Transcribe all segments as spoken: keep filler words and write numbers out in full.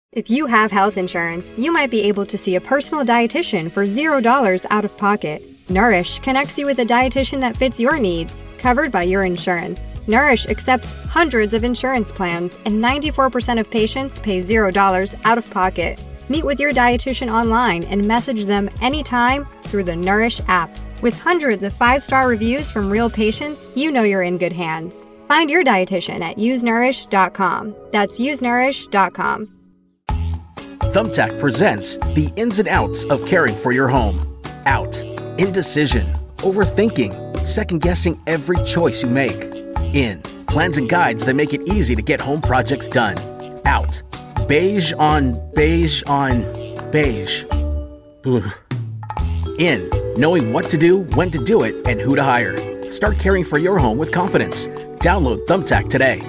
If you have health insurance, you might be able to see a personal dietitian for zero dollars out of pocket. Nourish connects you with a dietitian that fits your needs, covered by your insurance. Nourish accepts hundreds of insurance plans, and ninety-four percent of patients pay zero dollars out of pocket. Meet with your dietitian online and message them anytime through the Nourish app. With hundreds of five-star reviews from real patients, you know you're in good hands. Find your dietitian at use nourish dot com. That's use nourish dot com. Thumbtack presents the ins and outs of caring for your home. Out. Indecision. Overthinking. Second-guessing every choice you make. In. Plans and guides that make it easy to get home projects done. Out. Beige on beige on beige. Ugh. In. Knowing what to do, when to do it, and who to hire. Start caring for your home with confidence. Download Thumbtack today.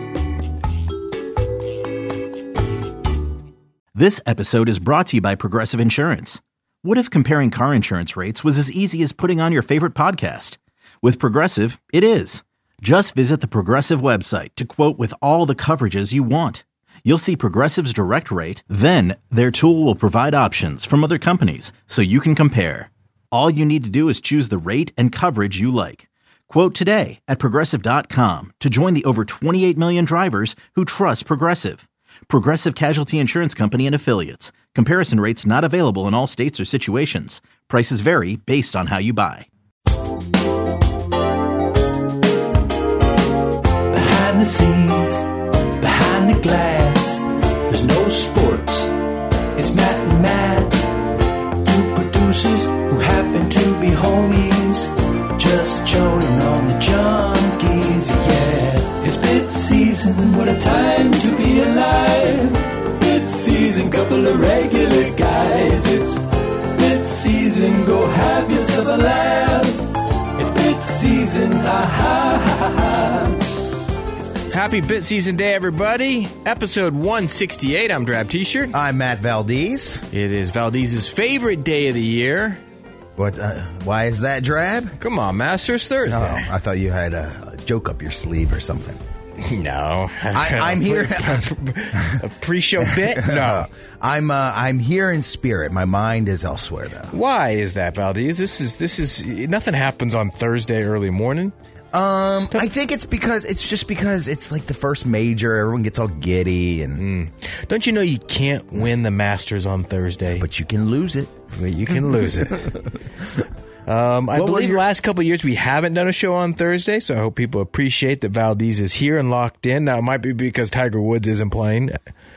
This episode is brought to you by Progressive Insurance. What if comparing car insurance rates was as easy as putting on your favorite podcast? With Progressive, it is. Just visit the Progressive website to quote with all the coverages you want. You'll see Progressive's direct rate, then their tool will provide options from other companies so you can compare. All you need to do is choose the rate and coverage you like. Quote today at Progressive dot com to join the over twenty-eight million drivers who trust Progressive. Progressive Casualty Insurance Company and Affiliates. Comparison rates not available in all states or situations. Prices vary based on how you buy. Behind the scenes, behind the glass, there's no sports. It's Matt and Matt, two producers who happen to be homies, just joning on the junkies, yeah. It's bid season, what a time to be alive. Bid season, couple of regular guys. It's bid season, go have yourself a laugh. It's bid season, ah ha ha ha. Happy bid season day, everybody. Episode one sixty-eight. I'm Drab T-shirt. I'm Matt Valdez. It is Valdez's favorite day of the year. What? Uh, why is that, Drab? Come on, Masters Thursday. Oh, I thought you had a, a joke up your sleeve or something. No, I, I'm here. A pre-show bit? No, I'm. Uh, I'm here in spirit. My mind is elsewhere, though. Why is that, Valdez? This is this is nothing happens on Thursday early morning. Um, I think it's because it's just because it's like the first major. Everyone gets all giddy, and mm. Don't you know you can't win the Masters on Thursday, but you can lose it. But you can lose it. Um, I what believe the last couple of years we haven't done a show on Thursday, so I hope people appreciate that Valdez is here and locked in. Now, it might be because Tiger Woods isn't playing,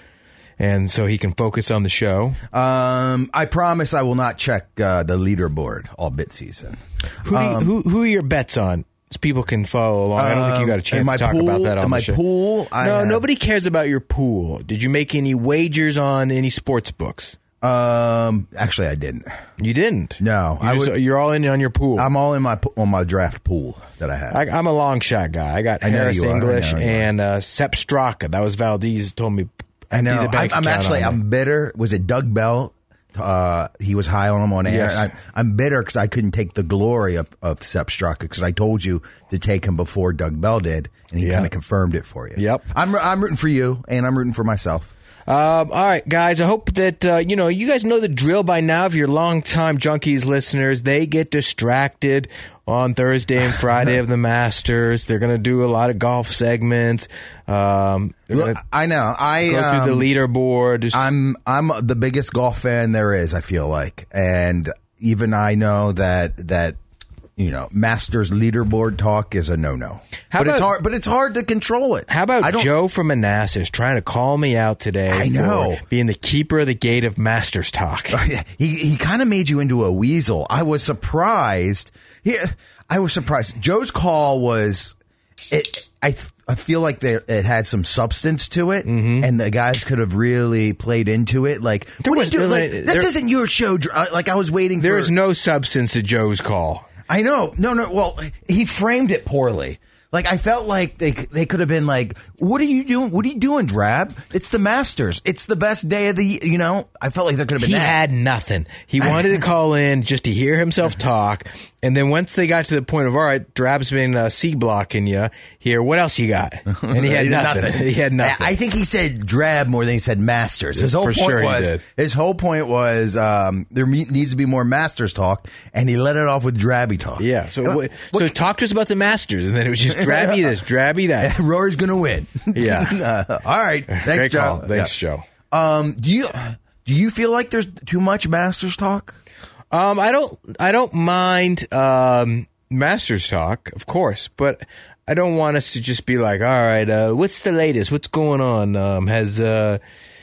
and so he can focus on the show. Um, I promise I will not check uh, the leaderboard all bit season. Who, do you, um, who, who are your bets on? So people can follow along. I don't think you got a chance to talk pool, about that on my the show. Pool, I no, have, nobody cares about your pool. Did you make any wagers on any sports books? Um, actually, I didn't. You didn't? No, you I just, would, you're all in on your pool. I'm all in my on my draft pool that I have. I, I'm a long shot guy. I got I Harris English and uh, Sepp Straka. That was Valdez told me. I know. I'm, I'm actually I'm bitter. Was it Doug Bell? Uh, he was high on him on air. Yes. I, I'm bitter because I couldn't take the glory of, of Sepp Straka because I told you to take him before Doug Bell did, and he yep. kind of confirmed it for you. Yep. I'm I'm rooting for you, and I'm rooting for myself. Um, all right, guys, I hope that, uh, you know, you guys know the drill by now. If you're longtime Junkies listeners, they get distracted on Thursday and Friday of the Masters. They're going to do a lot of golf segments. Um, well, I know. I go um, through the leaderboard. Just, I'm I'm the biggest golf fan there is, I feel like. And even I know that that you know, Masters leaderboard talk is a no-no. How but about, it's hard but it's hard to control it. How about Joe from Manassas trying to call me out today I know. for being the keeper of the gate of Masters talk? he he kind of made you into a weasel. I was surprised. He, I was surprised. Joe's call was it I I feel like there it had some substance to it, mm-hmm. and the guys could have really played into it. Like, there what was, do, like this there, isn't your show. Like, I was waiting. There for... is no substance to Joe's call. I know. No, no. Well, he framed it poorly. Like, I felt like they they could have been like, what are you doing? What are you doing, Drab? It's the Masters. It's the best day of the, you know? I felt like there could have been He that. had nothing. He wanted to call in just to hear himself talk. And then once they got to the point of, all right, Drab's been uh, C-blocking you here. What else you got? And he had nothing. nothing. He had nothing. I think he said Drab more than he said Masters. His whole For point sure he was, did. his whole point was um, there me- needs to be more Masters talk, and he let it off with Drabby talk. Yeah. So, Uh, w- so talk to us about the Masters. And then it was just Drabby this, Drabby that. Rory's going to win. Yeah. uh, all right. Thanks, Great Joe. call. Thanks, Yeah. Joe. Um, do you do you feel like there's too much Masters talk? Um, I don't, I don't mind, um, Masters talk, of course, but I don't want us to just be like, all right, uh, what's the latest? What's going on? Um, has, uh,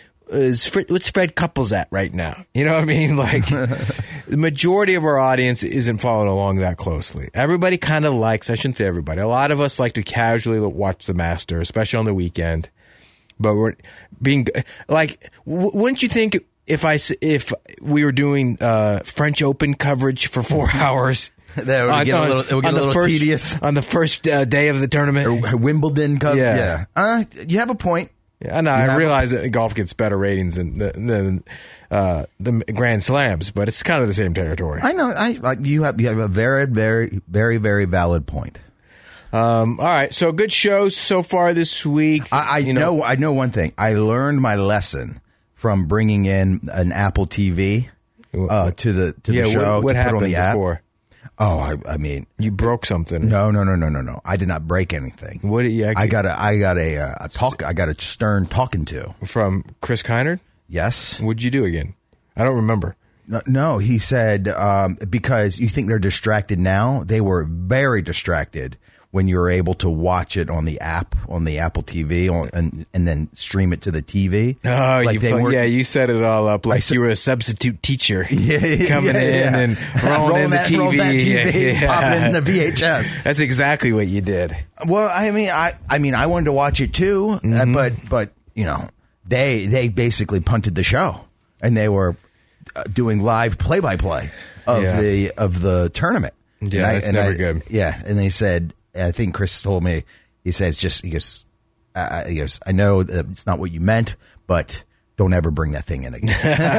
is Fred, what's Fred Couples at right now? You know what I mean? Like, the majority of our audience isn't following along that closely. Everybody kind of likes, I shouldn't say everybody, a lot of us like to casually watch the Masters, especially on the weekend. But we're being, like, w- wouldn't you think if I, s- if we were doing uh, French Open coverage for four hours? That would on- get a on- little, it would get on a the little first- tedious. On the first uh, day of the tournament? Or Wimbledon Cup. Yeah. Yeah. Uh, you have a point. Yeah, I know. You I have realize that golf gets better ratings than the, than uh, the Grand Slams, but it's kind of the same territory. I know. I like you have you have a very very very very valid point. Um, all right, so good shows so far this week. I, I you know, I know one thing. I learned my lesson from bringing in an Apple T V uh, to the to yeah, the show. what, what to happened put on the app. before? Oh, I, I mean, You broke something. no, no, no, no, no, no. I did not break anything. What? did you I got a, I got a, uh, a talk. I got a stern talking to. from Chris Kynard? Yes. What'd you do again? I don't remember. No, no, he said um, because you think they're distracted now. They were very distracted when you were able to watch it on the app, on the Apple T V, on, and and then stream it to the T V. Oh, like you they fu- weren't- yeah, you set it all up like said- you were a substitute teacher Yeah, yeah, coming yeah, in yeah. and rolling in the that, T V. roll that T V, Yeah, pop it yeah. in the V H S. That's exactly what you did. Well, I mean, I, I mean, I wanted to watch it too, uh, Mm-hmm. but, but you know, they, they basically punted the show, and they were uh, doing live play by play of Yeah. the of the tournament. Yeah, And I- that's and never I- good. Yeah, and they said, I think Chris told me, he says, just he goes, uh, he goes, I know that it's not what you meant, but don't ever bring that thing in again.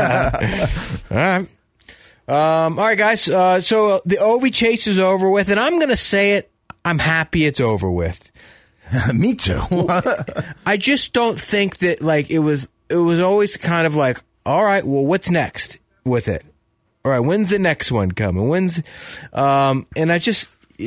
All right. Um, all right, guys. Uh, so uh, the Ovi chase is over with, and I'm going to say it. I'm happy it's over with. Me too. I just don't think that like it was. It was always kind of like, all right, well, what's next with it? All right, when's the next one coming? When's, um, and I just,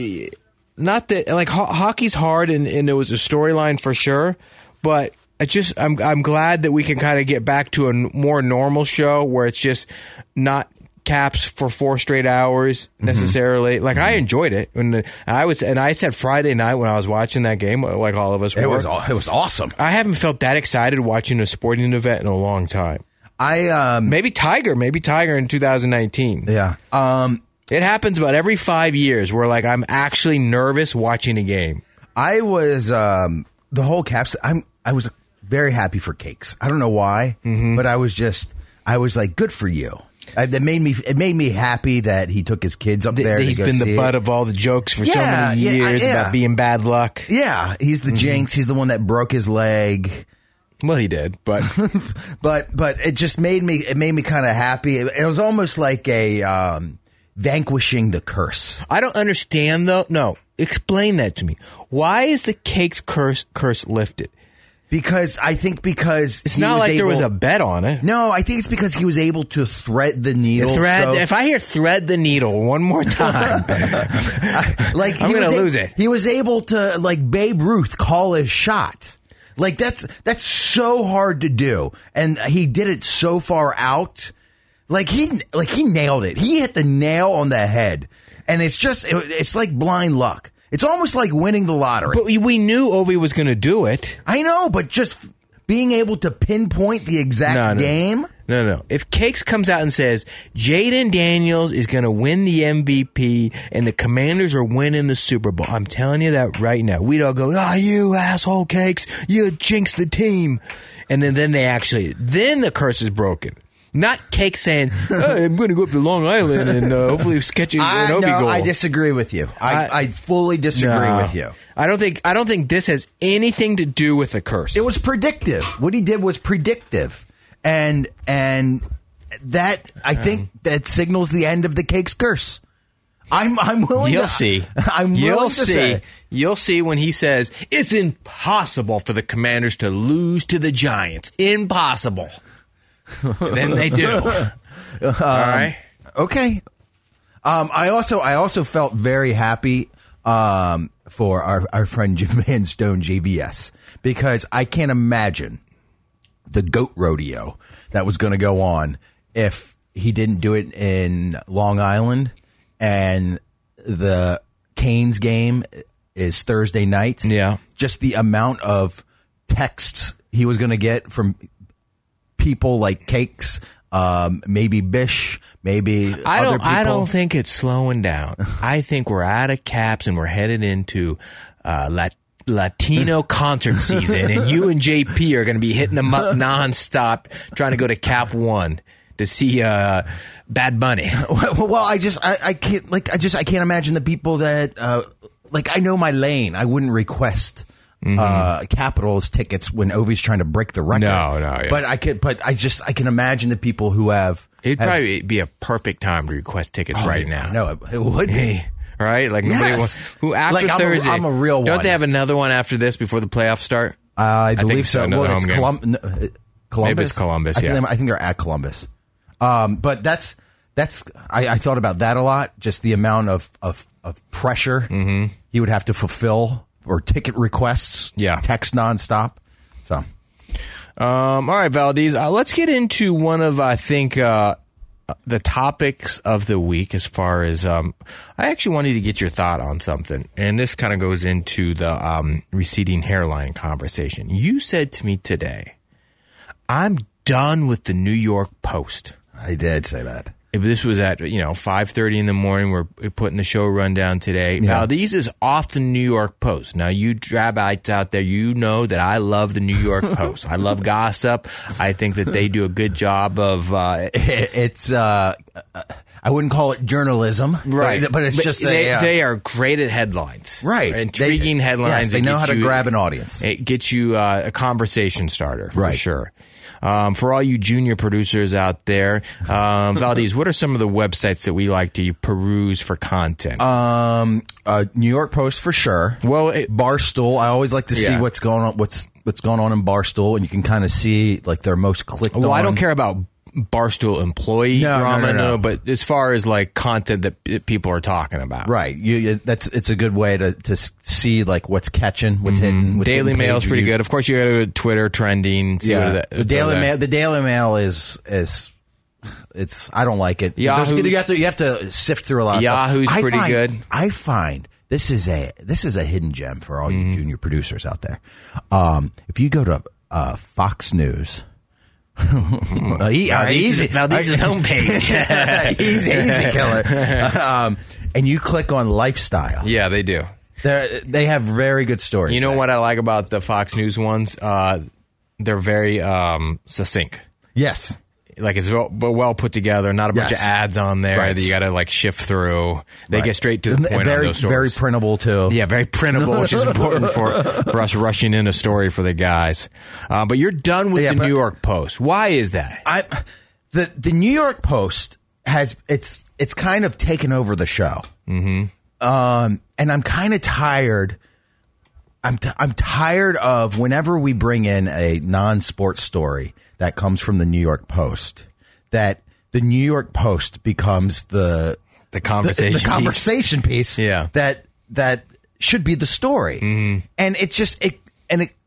not that like ho- hockey's hard, and, and it was a storyline for sure, but I just I'm I'm glad that we can kind of get back to a n- more normal show where it's just not Caps for four straight hours necessarily. Like I enjoyed it, and I would, and I said Friday night when I was watching that game, like all of us it were. was aw- it was awesome. I haven't felt that excited watching a sporting event in a long time. I um Maybe Tiger, maybe Tiger in two thousand nineteen. yeah um. It happens about every five years where like I'm actually nervous watching a game. I was um, the whole Caps. I'm I was very happy for Cakes. I don't know why, Mm-hmm. but I was just I was like, good for you. I, that made me it made me happy that he took his kids up there. He's to go been the see butt it. of all the jokes for so Yeah, many yeah, years yeah. about being bad luck. Yeah, he's the jinx. He's the one that broke his leg. Well, he did, but But but it just made me it made me kind of happy. It, it was almost like a um, vanquishing the curse. I don't understand though. No, explain that to me. Why is the Cakes curse curse lifted? Because I think because It's he not like there was a able- bet on it. No, I think it's because he was able to thread the needle. Thread. so- If I hear thread the needle one more time, like I'm he gonna was a- lose it. He was able to, like Babe Ruth, call his shot. Like that's that's so hard to do, and he did it so far out. Like he like he nailed it. He hit the nail on the head, and it's just it, it's like blind luck. It's almost like winning the lottery. but we, we knew Ovi was going to do it. I know, but just being able to pinpoint the exact No, no. game. No, no. If Cakes comes out and says Jaden Daniels is going to win the M V P and the Commanders are winning the Super Bowl, I'm telling you that right now. We'd all go, "Ah, you asshole, Cakes! You jinxed the team." And then, then they actually, then the curse is broken. Not Cake saying, hey, I'm going to go up to Long Island and uh, hopefully catch an I, Obi no, goal. I disagree with you. I, I, I fully disagree no. with you. I don't think I don't think this has anything to do with the curse. It was predictive. What he did was predictive. And and that, I think, that signals the end of the Cake's curse. I'm I'm willing You'll to see. I'm You'll willing to see. say. You'll see when he says it's impossible for the Commanders to lose to the Giants. Impossible. Then they do. Um, All right. Okay. Um, I also I also felt very happy um, for our, our friend Jim Van Stone, J V S, because I can't imagine the goat rodeo that was going to go on if he didn't do it in Long Island, and the Canes game is Thursday night. Yeah. Just the amount of texts he was going to get from people like Cakes, um, maybe Bish, maybe I other don't. people. I don't think it's slowing down. I think we're out of caps and we're headed into uh, Lat- Latino concert season, and you and J P are going to be hitting them up nonstop, trying to go to Cap One to see uh, Bad Bunny. Well, well, I just, I, I can't, like, I just, I can't imagine the people that, uh, like, I know my lane. I wouldn't request mm-hmm. uh, Capitals tickets when Ovi's trying to break the record. No, no, yeah. But I could, but I just, I can imagine the people who have. It'd have, probably be a perfect time to request tickets oh, right now. No, it, it would be. Hey, right? Like nobody Yes. wants, who after Like, I'm a- Thursday? I'm a real Don't one. they have another one after this before the playoffs start? Uh, I believe think so, so. another Well, it's home game. Colum- no, uh, Columbus. Maybe it's Columbus, I think, yeah. they- I think they're at Columbus. Um, but that's that's. I, I thought about that a lot. Just the amount of of, of pressure mm-hmm. he would have to fulfill, or ticket requests. Yeah. Text nonstop. So, Um, all right, Valdez, uh, let's get into one of, I think, uh, the topics of the week as far as, um, I actually wanted to get your thought on something. And this kind of goes into the um, receding hairline conversation. You said to me today, I'm done with the New York Post. I did say that. This was at, you know, five thirty in the morning. We're putting the show rundown today. Yeah. Valdez is off the New York Post. Now, you drabites out there, you know that I love the New York Post. I love gossip. I think that they do a good job of... Uh, it's... Uh, I wouldn't call it journalism, right? But, but it's but just... They, they, uh, they are great at headlines. Right. Intriguing they, headlines. Yes, they know how to you, grab an audience. It gets you uh, a conversation starter, for right. sure. Um, for all you junior producers out there, um, Valdez, what are some of the websites that we like to peruse for content? Um, uh, New York Post for sure. Well, it, Barstool. I always like to see Yeah. what's going on. What's what's going on in Barstool, and you can kind of see like their most clicked. well, on. I don't care about Barstool employee No, no, drama, no, no. but as far as like content that p- people are talking about, Right. You, you, that's it's a good way to to see like what's catching, what's hidden. With Daily hidden Mail is page pretty views. good. Of course, you go to Twitter trending. See Yeah, what the that, Daily that- Mail. The Daily Mail is is it's. I don't like it. There's- Yahoo's- you have to you have to sift through a lot. Of Yahoo's stuff. I pretty find- good. I find this is a this is a hidden gem for all you junior producers out there. Um, if you go to uh, Fox News. uh, e- uh, easy, Valdez's homepage. easy, easy killer. Um, and you click on lifestyle. Yeah, they do. They're, they have very good stories. You know there. what I like about the Fox News ones? Uh, they're very um, succinct. Yes. Like it's well, well put together, not a bunch Yes. of ads on there Right. that you got to like shift through. They Right. get straight to the point very, on those very stories. printable too. Yeah, very printable, which is important for, for us rushing in a story for the guys. Uh, but you're done with Yeah, the but- New York Post. Why is that? I the the New York Post has it's it's kind of taken over the show. Mm-hmm. Um, and I'm kind of tired. I'm t- I'm tired of whenever we bring in a non-sports story that comes from the New York Post, that the New York Post becomes the The conversation the, piece. the conversation piece. Yeah. that that should be the story, mm-hmm. and it just it and it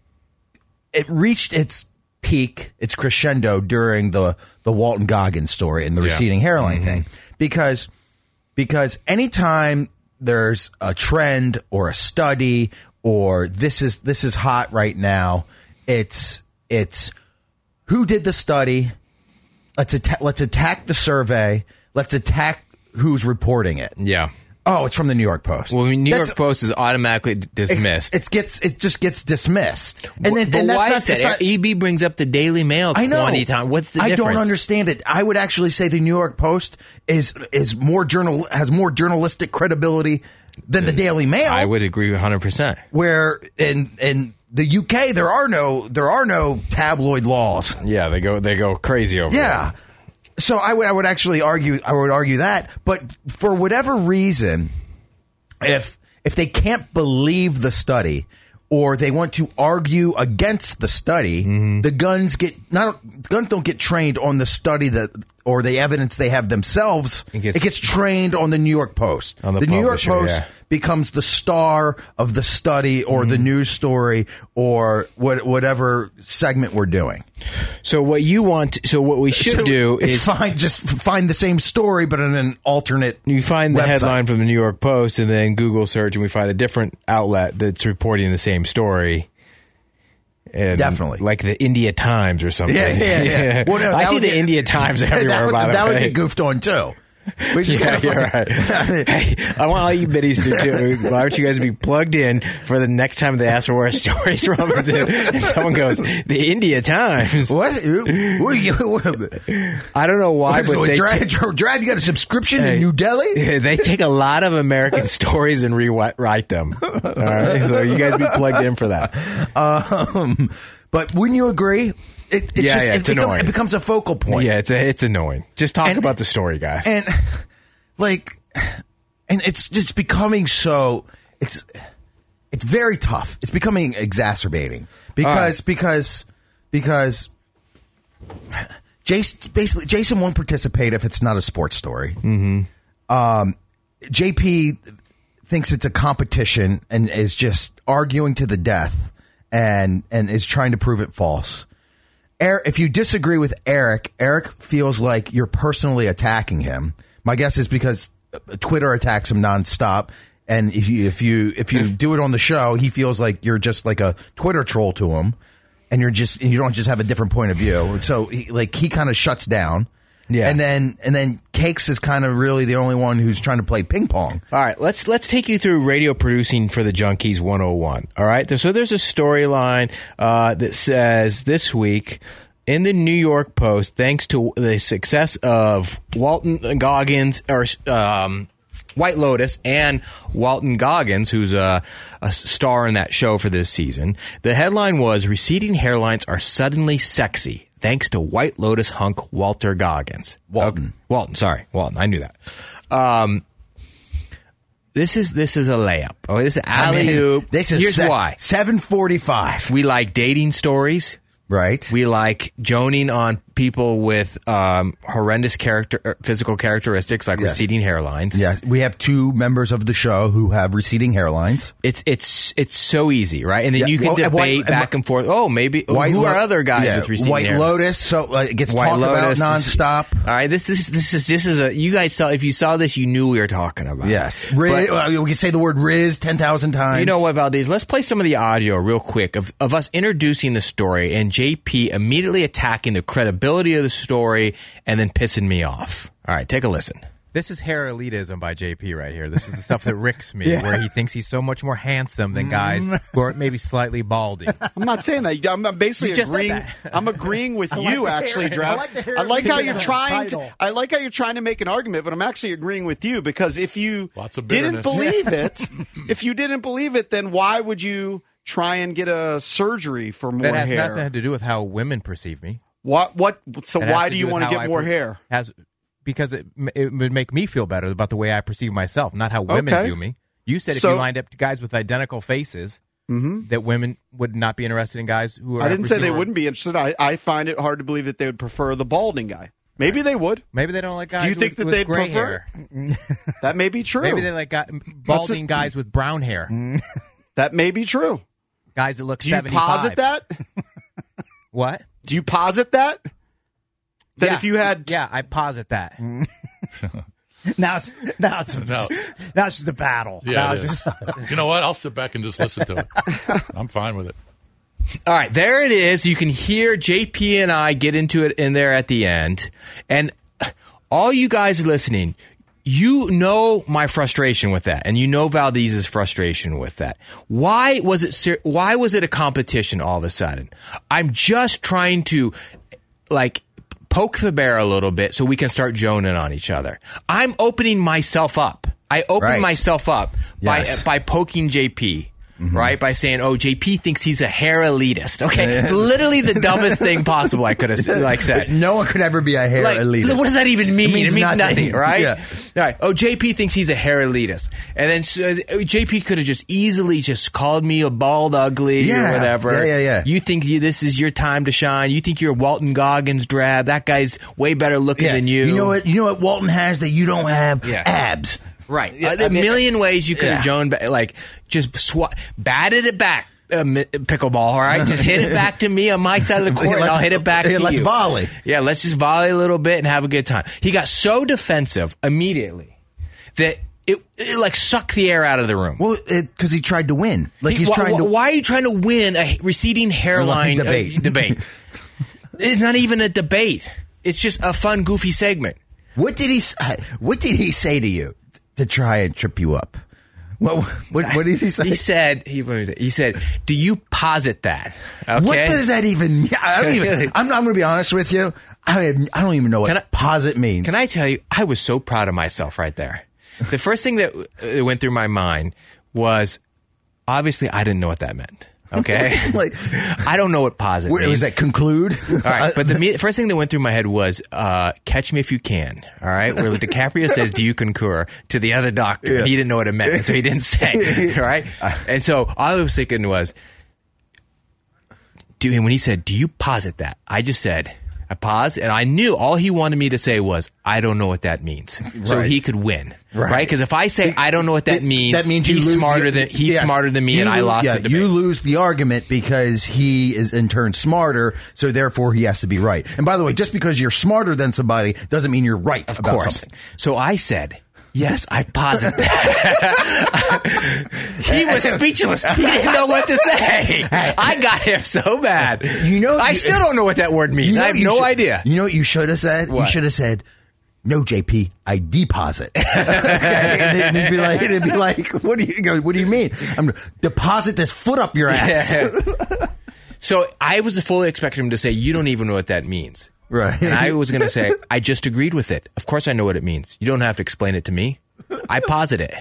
it reached its peak, its crescendo during the the Walton Goggins story and the Yeah. receding hairline Mm-hmm. thing, because because anytime there's a trend or a study or this is this is hot right now, it's it's who did the study. Let's atta- let's attack the survey. Let's attack who's reporting it. Yeah. Oh, it's from the New York Post. Well, New That's, York Post is automatically dismissed. It, it gets it just gets dismissed. And, but, and, but and that's why not, is that? not, E B brings up the Daily Mail I know. twenty times. What's the I difference? don't understand it. I would actually say the New York Post is is more journal has more journalistic credibility than the Daily Mail. I would agree one hundred percent. Where in in the U K there are no there are no tabloid laws. Yeah, they go they go crazy over Yeah. there. So I would I would actually argue I would argue that, but for whatever reason, if if they can't believe the study or they want to argue against the study, mm-hmm. the guns get not guns don't get trained on the study that or the evidence they have themselves. It gets, it gets trained on the New York Post. On the the New York Post yeah. becomes the star of the study or mm-hmm. the news story or what, whatever segment we're doing. So what you want, so what we should so do is find just find the same story, but in an alternate. You find the website. headline from the New York Post, and then Google search, and we find a different outlet that's reporting the same story. And Definitely, like the India Times or something. Yeah, yeah, yeah. Well, no, I see the get, India Times everywhere. That would, by the that way. would get goofed on too. We just yeah, you're right. Hey, I want all you biddies to too. Why don't you guys be plugged in for the next time they ask for where a story's from? And someone goes, the India Times. What? what, you, what? I don't know why, but so they Drab, ta- Drab, you got a subscription hey, in New Delhi? They take a lot of American stories and rewrite them. All right, so you guys be plugged in for that. Um, but wouldn't you agree? It, it's yeah, just, yeah, it, it's become, annoying. It becomes a focal point. Yeah, it's a, it's annoying. Just talk and, about the story, guys. And like, and it's just becoming so. It's it's very tough. It's becoming exacerbating because right. because because Jason basically Jason won't participate if it's not a sports story. Mm-hmm. Um, J P thinks it's a competition and is just arguing to the death and and is trying to prove it false. Eric, if you disagree with Eric, Eric feels like you're personally attacking him. My guess is because Twitter attacks him nonstop, and if you if you if you do it on the show, he feels like you're just like a Twitter troll to him, and you're just you don't just have a different point of view. So he, like he kind of shuts down. Yeah, and then and then Cakes is kind of really the only one who's trying to play ping pong. All right, let's let's take you through radio producing for the Junkies one oh one. All right, so there's a storyline uh, that says this week in the New York Post, thanks to the success of Walton Goggins or um, White Lotus and Walton Goggins, who's a, a star in that show for this season. The headline was "Receding hairlines are suddenly sexy." Thanks to White Lotus hunk Walter Goggins. Walton. Okay. Walton, sorry. Walton, I knew that. Um, this is this is a layup. Oh, this is alley-oop. I mean, this is Here's se- why. seven forty-five. We like dating stories. Right. We like joning on people with um, horrendous character, physical characteristics like yes. receding hairlines. Yes, we have two members of the show who have receding hairlines. It's it's it's so easy, right? And then yeah. you can oh, and debate White, back and forth. Oh, maybe White who Lo- are other guys yeah, with receding White hairlines? Lotus, so uh, it gets White talked Lotus about nonstop. Is, all right, this this this is this is a you guys saw if you saw this, you knew we were talking about. Yes, Riz, but, uh, we can say the word Riz ten thousand times. You know what, Valdez? Let's play some of the audio real quick of of us introducing the story and J P immediately attacking the credibility of the story and then pissing me off. All right, take a listen. This is hair elitism by J P right here. This is the stuff that ricks me, yeah. where he thinks he's so much more handsome than guys who are maybe slightly baldy. I'm not saying that. I'm basically agreeing. I'm agreeing with you, like actually, Draft. I like, I like how you're trying. To, I like how you're trying to make an argument, but I'm actually agreeing with you because if you didn't believe it, if you didn't believe it, then why would you try and get a surgery for more hair? That has hair? nothing to do with how women perceive me. What? What? So why do you want to get more per- hair? Has because it it would make me feel better about the way I perceive myself, not how women okay. view me. You said so, if you lined up guys with identical faces, mm-hmm. that women would not be interested in guys who are. I didn't say they wouldn't be interested. I, I find it hard to believe that they would prefer the balding guy. Maybe they would. Maybe they don't like guys. Do you think with, that with they'd gray prefer? Hair. That may be true. Maybe they like guy, balding guys with brown hair. That may be true. Guys that look Do you seventy-five. posit that? What? Do you posit that? That yeah. if you had, yeah, I posit that. now it's now it's no. now it's just a battle. Yeah, it is. You know what? I'll sit back and just listen to it. I'm fine with it. All right, there it is. You can hear J P and I get into it in there at the end, and all you guys listening, you know my frustration with that, and you know Valdez's frustration with that. Why was it? Ser- why was it a competition all of a sudden? I'm just trying to, like, poke the bear a little bit so we can start joning on each other. I'm opening myself up. I open Right. myself myself up Yes. by by poking J P. Mm-hmm. Right? By saying, oh, J P thinks he's a hair elitist. Okay? Literally the dumbest thing possible I could have like said. No one could ever be a hair like, elitist. What does that even mean? It means, it means nothing. nothing, right? Yeah. All right. Oh, J P thinks he's a hair elitist. And then so, J P could have just easily just called me a bald ugly Yeah. or whatever. Yeah, yeah, yeah. You think you, this is your time to shine. You think you're Walton Goggins drab. That guy's way better looking Yeah. than you. You know what? You know what Walton has that you don't have? Yeah. Abs. Right. Yeah, uh, there are I a mean- million ways you could have Yeah. Joan, ba- like, just swat, batted it back, uh, mi- pickleball, all right? Just hit it back to me on my side of the court, Yeah, and I'll let's- hit it back yeah, to let's you. volley. Yeah, let's just volley a little bit and have a good time. He got so defensive immediately that it, it like, sucked the air out of the room. Well, because he tried to win. Like He- he's wh- trying wh- to. Why are you trying to win a receding hairline uh, debate. debate? It's not even a debate. It's just a fun, goofy segment. What did he? s- What did he say to you to try and trip you up? What? What, what did he say? He said, he, he said, do you posit that? Okay? What does that even mean? I don't even. I'm, I'm going to be honest with you. I have, I don't even know what Can I- posit means. Can I tell you, I was so proud of myself right there. The first thing that uh, went through my mind was, obviously, I didn't know what that meant. Okay? Like, I don't know what posit where, means. was that conclude? All right, but the me- first thing that went through my head was, uh, catch me if you can. All right? Where DiCaprio says, do you concur? To the other doctor. Yeah. He didn't know what it meant, and so he didn't say. All right? And so all I was thinking was, do, and when he said, do you posit that? I just said, I paused, and I knew all he wanted me to say was, I don't know what that means. So Right. he could win. Right. Right? Because if I say, I don't know what that means, that means you he's lose smarter the- than he's yes. smarter than me, You and I lo- lost yeah, the debate. You lose the argument because he is in turn smarter, so therefore he has to be right. And by the way, just because you're smarter than somebody doesn't mean you're right Of about course. something. So I said, yes, I posit that. He was speechless. He didn't know what to say. I got him so bad. You know, I you- still don't know what that word means. You know I have what you no should- idea. You know what you should have said? You What? should have said, no, J P, I deposit. Okay? And it'd be like, it'd be like, what do you go? What do you mean? I'm deposit this foot up your ass. Yeah. So I was fully expecting him to say, you don't even know what that means. Right. And I was going to say, I just agreed with it. Of course I know what it means. You don't have to explain it to me. I posit it.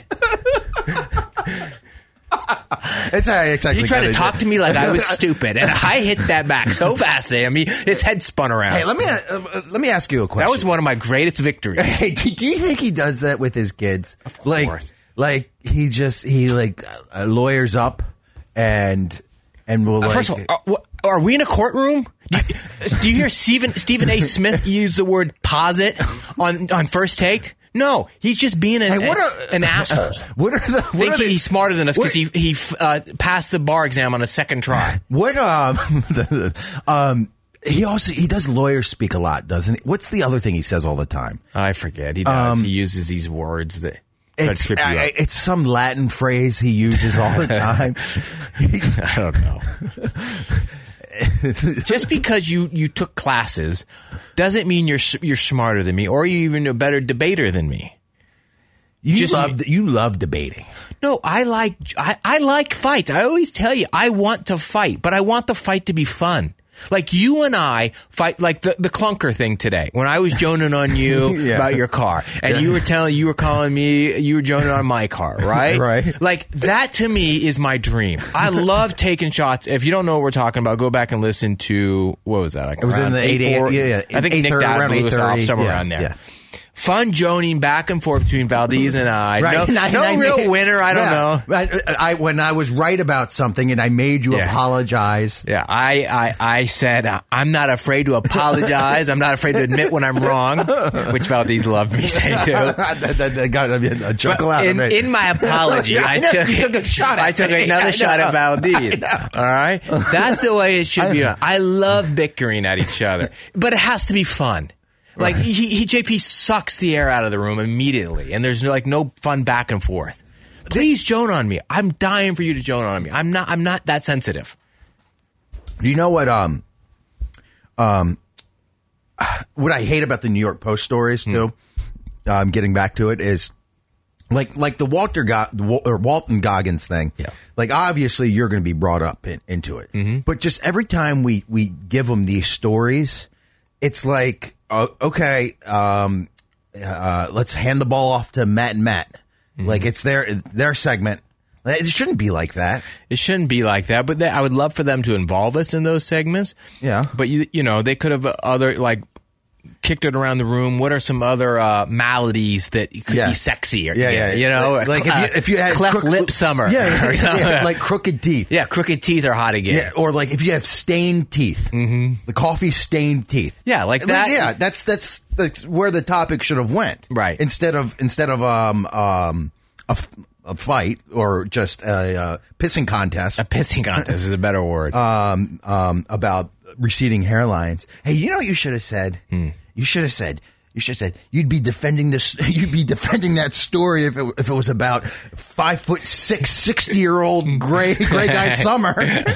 It's all right. It's actually He tried to kinda- talk to me like I was stupid, and I hit that back so fast. I mean, his head spun around. Hey, let me uh, let me ask you a question. That was one of my greatest victories. Hey, do, do you think he does that with his kids? Of course. Like, like he just he like uh, lawyers up and and will Uh, like. First of all, are, are we in a courtroom? Do you, do you hear Stephen Stephen A. Smith use the word posit on on First Take? No, he's just being an, Hey, what a- are- an asshole. what are the? What Think are the, he's smarter than us because what- he he uh, passed the bar exam on a second try. What um um he also he does lawyer speak a lot, doesn't he? What's the other thing he says all the time? I forget. He does. he uses these words that try to It's trip you I- up. it's some Latin phrase he uses all the time. I don't know. Just because you, you took classes doesn't mean you're s- you're smarter than me or you're even a better debater than me. You Just- love you love debating. No, I like I, I like fights. I always tell you I want to fight, but I want the fight to be fun. Like you and I fight, like the, the clunker thing today. When I was joning on you Yeah. about your car, and Yeah. you were telling, you were calling me, you were joning on my car, right? Right. Like that to me is my dream. I love taking shots. If you don't know what we're talking about, go back and listen to what was that? Like It was in around the eight, eight, four- yeah, yeah. I think eight Nick thirty, Dowd around blew us off eight thirty, somewhere yeah, around there. yeah. Fun joning back and forth between Valdez and I. Right. No, And I- no and I real made- winner. I don't Yeah. know. I, I when I was right about something and I made you Yeah. apologize. Yeah, I, I, I said, uh, I'm not afraid to apologize. I'm not afraid to admit when I'm wrong, which Valdez loved me saying too. that, that, that got a chuckle out in, of it. in my apology, Yeah, I I, know. took, You took a shot at I took me. another I shot know. at Valdez. All right? That's the way it should be done. I love bickering at each other, but it has to be fun. Like, he, he, J P sucks the air out of the room immediately, and there's like no fun back and forth. Please joan on me. I'm dying for you to joan on me. I'm not, I'm not that sensitive. Do you know what um um what I hate about the New York Post stories too um, getting back to it, is like like the Walter Go- or Walton Goggins thing. Yeah. Like, obviously, you're going to be brought up in, into it. Mm-hmm. But just every time we, we give them these stories, it's like, uh, okay, um, uh, let's hand the ball off to Matt and Matt. Mm-hmm. Like, it's their their segment. It shouldn't be like that. It shouldn't be like that. But they, I would love for them to involve us in those segments. Yeah. But, you you know, they could have other, like, kicked it around the room. What are some other uh, maladies that could yeah. be sexy? Or, yeah, yeah, yeah. You know, like, like uh, if you if you had cleft crook, lip summer. Yeah, yeah, yeah, like crooked teeth. Yeah, crooked teeth are hot again. Yeah, or like if you have stained teeth, mm-hmm. the coffee stained teeth. Yeah, like that. Like, yeah, that's that's that's where the topic should have went. Right. Instead of instead of um um a, a fight or just a uh, pissing contest. A pissing contest is a better word. Um um about receding hairlines. Hey, you know what you should have said? Hmm. You should have said. You should have said you'd be defending this. You'd be defending that story if it, if it was about five foot six, sixty year old gray gray guy Summer. Well, he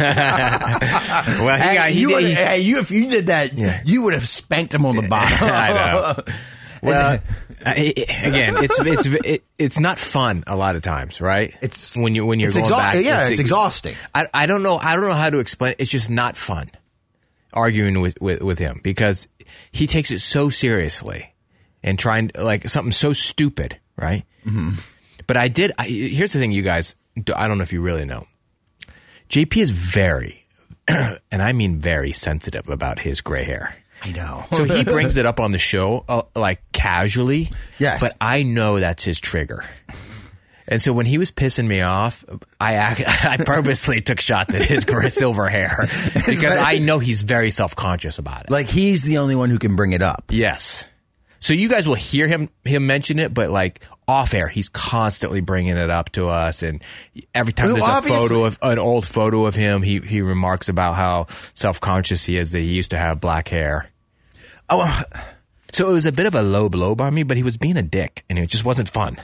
hey, got, he, you would, he, hey, you if you did that, yeah. you would have spanked him on the bottom. I know. Well, uh, it, again, it's it's it, it's not fun a lot of times, right? It's when you when you're it's going exha- back. Yeah, it's, it's exhausting. I I don't know I don't know how to explain it. It's just not fun arguing with, with, with him because he takes it so seriously and trying like something so stupid, right? Mm-hmm. But I did. I, here's the thing, you guys. I don't know if you really know. J P is very, and I mean very sensitive about his gray hair. I know. So he brings it up on the show uh, like casually. Yes. But I know that's his trigger. And so when he was pissing me off, I I purposely took shots at his silver hair because I know he's very self-conscious about it. Like he's the only one who can bring it up. Yes. So you guys will hear him him mention it, but like off air, he's constantly bringing it up to us. And every time well, there's a obviously. photo of an old photo of him, he he remarks about how self-conscious he is that he used to have black hair. Oh, uh, so it was a bit of a low blow by me, but he was being a dick, and it just wasn't fun.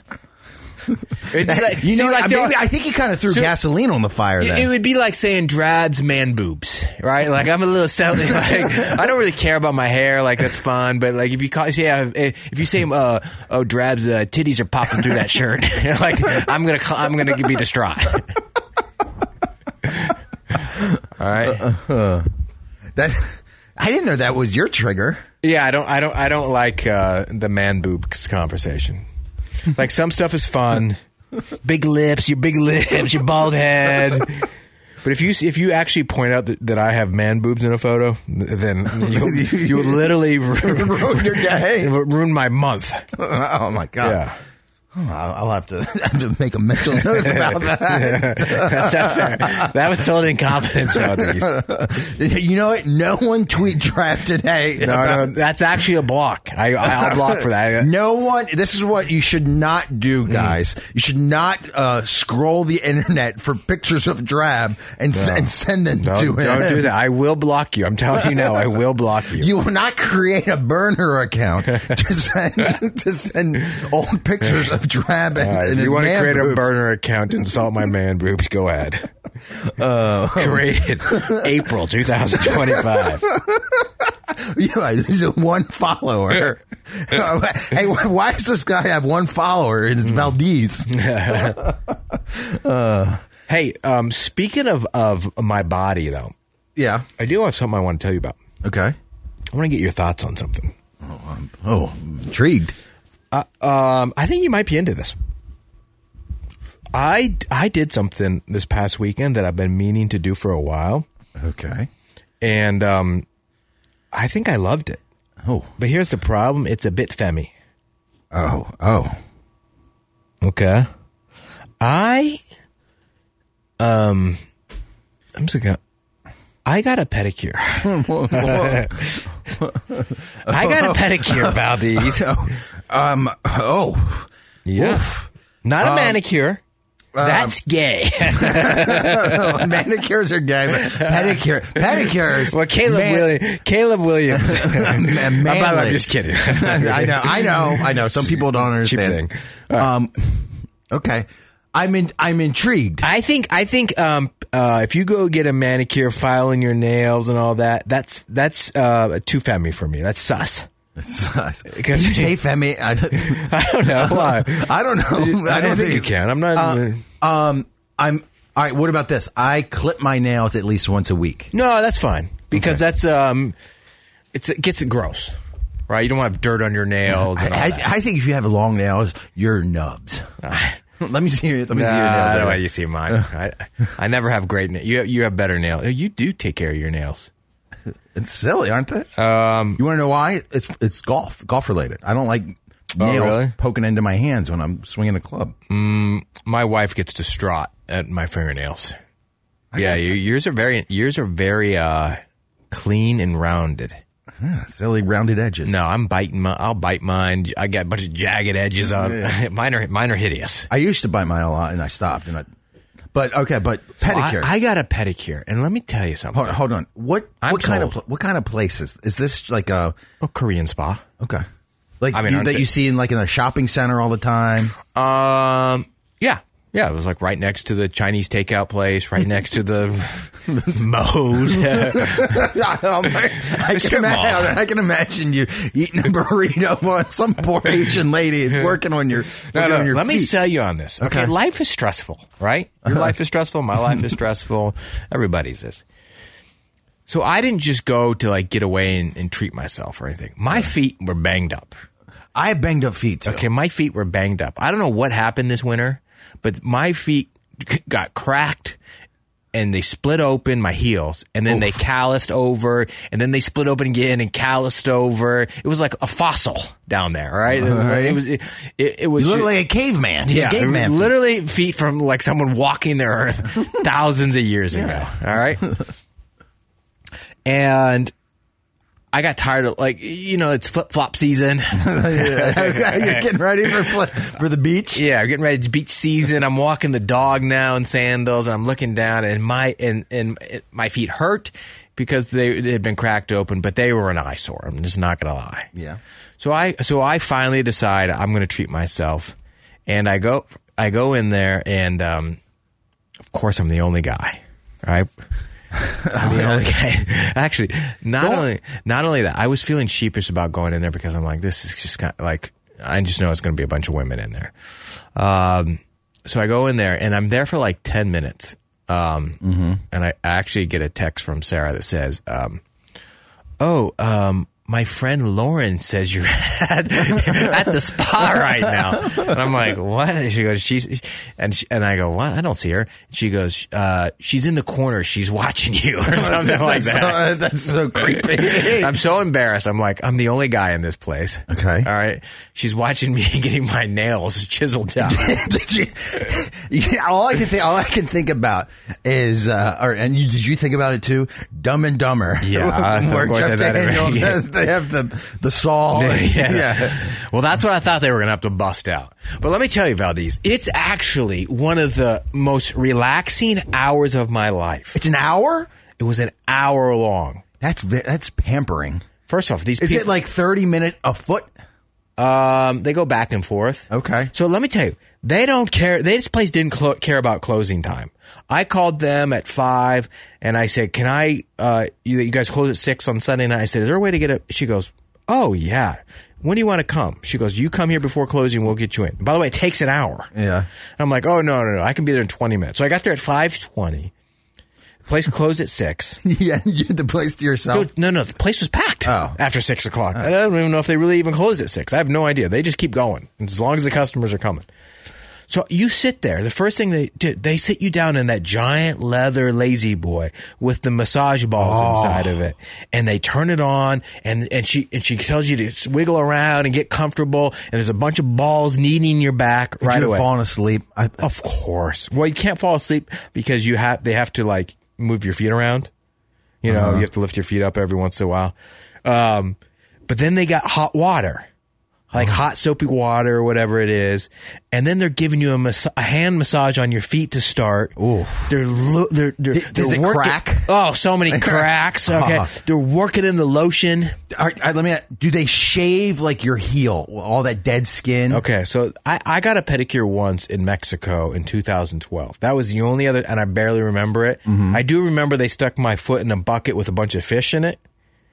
Like, you know, like maybe, I think he kind of threw so, gasoline on the fire. Then it would be like saying Drab's man boobs, right? Like I'm a little selling. Like I don't really care about my hair. Like that's fun, but like if you call, yeah, if you say, uh, "Oh, Drab's uh, titties are popping through that shirt," like I'm gonna, I'm gonna be distraught. All right, uh, uh, that I didn't know that was your trigger. Yeah, I don't, I don't, I don't like uh, the man boobs conversation. Like some stuff is fun, big lips, your big lips, your bald head. But if you if you actually point out that, that I have man boobs in a photo, then you you literally ruin, ruin your day, ruin my month. Oh my god! Yeah. Oh, I'll have to, have to make a mental note about that. That's not fair. That was total incompetence, Rodriguez. You know what? No one tweet Drab today. No, about, no, that's actually a block. I, I'll block for that. No one. This is what you should not do, guys. Mm. You should not uh, scroll the internet for pictures of Drab and, no. and send them no, to him. Don't do that. I will block you. I'm telling you now. I will block you. You will not create a burner account to send to send old pictures of Drab and, right, and if his you want to create boobs. a burner account to insult my man boobs, go ahead. Uh, Created April twenty twenty-five. Yeah, he's a one follower. Hey, why does this guy have one follower and it's Valdez? uh, hey, um, speaking of, of my body, though. Yeah. I do have something I want to tell you about. Okay. I want to get your thoughts on something. Oh, I'm, oh, I'm intrigued. Uh, um, I think you might be into this. I, I did something this past weekend that I've been meaning to do for a while. Okay. And um, I think I loved it. Oh. But here's the problem. It's a bit femmy. Oh. Oh. Okay. I, um, I'm just gonna, I got a pedicure. I got a pedicure, Valdez. Um. Oh. Yeah. Oof. Not a um, manicure. That's um, gay. Manicures are gay, but pedicure, pedicures. Well, Caleb man- Williams. Caleb Williams. I'm, I'm just kidding. I know. I know. I know. Some people don't understand. Cheap thing. Right. Um. Okay. I'm in. I'm intrigued. I think. I think. Um. Uh. If you go get a manicure, filing your nails and all that, that's that's uh too femmy for me. That's sus. Can you say femi? I, I don't know. Why? I don't know. I, I don't think, think you can. I'm not. Uh, um, I'm. All right. What about this? I clip my nails at least once a week. No, that's fine because okay. that's um, it's it gets it gross, right? You don't want to have dirt on your nails. And all I, that. I think if you have long nails, you're nubs. Let me see your. Let me nah, see your nails. I don't want you see mine. I I never have great nails. You you have better nails. You do take care of your nails. It's silly, aren't they? Um, you want to know why? It's it's golf, golf related. I don't like nails oh, really? poking into my hands when I'm swinging a club. Mm, my wife gets distraught at my fingernails. Yeah, you, yours are very yours are very uh, clean and rounded. Huh, silly rounded edges. No, I'm biting. My, I'll bite mine. I got a bunch of jagged edges on. Yeah. mine are mine are hideous. I used to bite mine a lot, and I stopped. And I, but okay, but pedicure. So I, I got a pedicure, and let me tell you something. Hold, hold on. What I'm what kind told. of what kind of places is this? Like a a Korean spa? Okay, like I mean, you, that you see in like in a shopping center all the time. Um, yeah. Yeah, it was like right next to the Chinese takeout place, right next to the Moe's. I, can imagine, I can imagine you eating a burrito while some poor Asian lady is working on your, no, working no, on your let feet. me sell you on this. Okay? okay, life is stressful, right? Your life is stressful. My life is stressful. Everybody's is. So I didn't just go to like get away and, and treat myself or anything. My feet were banged up. I have banged up feet too. Okay, my feet were banged up. I don't know what happened this winter. But my feet got cracked and they split open my heels and then Oof. they calloused over and then they split open again and calloused over. It was like a fossil down there, right? All right. It was, it, it, it was you look like a caveman. Yeah, a caveman feet. Literally feet from like someone walking the earth thousands of years yeah. ago. All right. And I got tired of, like, you know, it's flip-flop season. yeah. You're getting ready for flip, for the beach? Yeah, I'm getting ready. It's beach season. I'm walking the dog now in sandals, and I'm looking down, and my and, and it, my feet hurt because they, they had been cracked open, but they were an eyesore. I'm just not going to lie. Yeah. So I so I finally decide I'm going to treat myself, and I go I go in there, and um, of course I'm the only guy, right? I'm the only guy. Actually, not Go only not only that, I was feeling sheepish about going in there because I'm like, this is just kind of like, I just know it's going to be a bunch of women in there. Um, so I go in there and I'm there for like ten minutes. Um, mm-hmm. And I actually get a text from Sarah that says, um, oh, um, my friend Lauren says you're at, at the spa right now. And I'm like, what? And she goes, she's, and she, and I go, what? I don't see her. She goes, uh, she's in the corner. She's watching you or something like that. So, that's so creepy. I'm so embarrassed. I'm like, I'm the only guy in this place. Okay. All right. She's watching me getting my nails chiseled down. Did you, yeah, all I can think, all I can think about is, uh, or, and you, did you think about it too? Dumb and Dumber. Yeah. Where Jeff Daniels says they have the the saw. Yeah. yeah. Well, that's what I thought they were going to have to bust out. But let me tell you, Valdez, it's actually one of the most relaxing hours of my life. It's an hour? It was an hour long. That's that's pampering. First off, these Is people, it like thirty minute a foot? Um, they go back and forth. Okay. So let me tell you, they don't care. They, this place didn't clo- care about closing time. I called them at five and I said, can I, uh, you, you guys close at six on Sunday night? I said, is there a way to get a, she goes, oh yeah. When do you want to come? She goes, you come here before closing, we'll get you in. By the way, it takes an hour. Yeah. I'm like, oh no, no, no. I can be there in twenty minutes. So I got there at five twenty. The place closed at six. Yeah, you had the place to yourself? Dude, no, no, the place was packed oh. after six o'clock. Oh. I don't even know if they really even closed at six. I have no idea. They just keep going as long as the customers are coming. So you sit there. The first thing they do, they sit you down in that giant leather lazy boy with the massage balls oh. inside of it, and they turn it on, and and she and she tells you to wiggle around and get comfortable. And there's a bunch of balls kneading your back Did right you away. Falling asleep? I, of course. Well, you can't fall asleep because you have. They have to like move your feet around. You know, uh-huh. you have to lift your feet up every once in a while. Um, but then they got hot water. Like hot soapy water or whatever it is, and then they're giving you a, mas- a hand massage on your feet to start. Ooh. They're lo- they're they're, D- they're does it working- crack? Oh, so many cracks. Okay, uh, they're working in the lotion. All right, all right, let me. Do they shave like your heel, all that dead skin? Okay, so I, I got a pedicure once in Mexico in two thousand twelve. That was the only other, and I barely remember it. Mm-hmm. I do remember they stuck my foot in a bucket with a bunch of fish in it.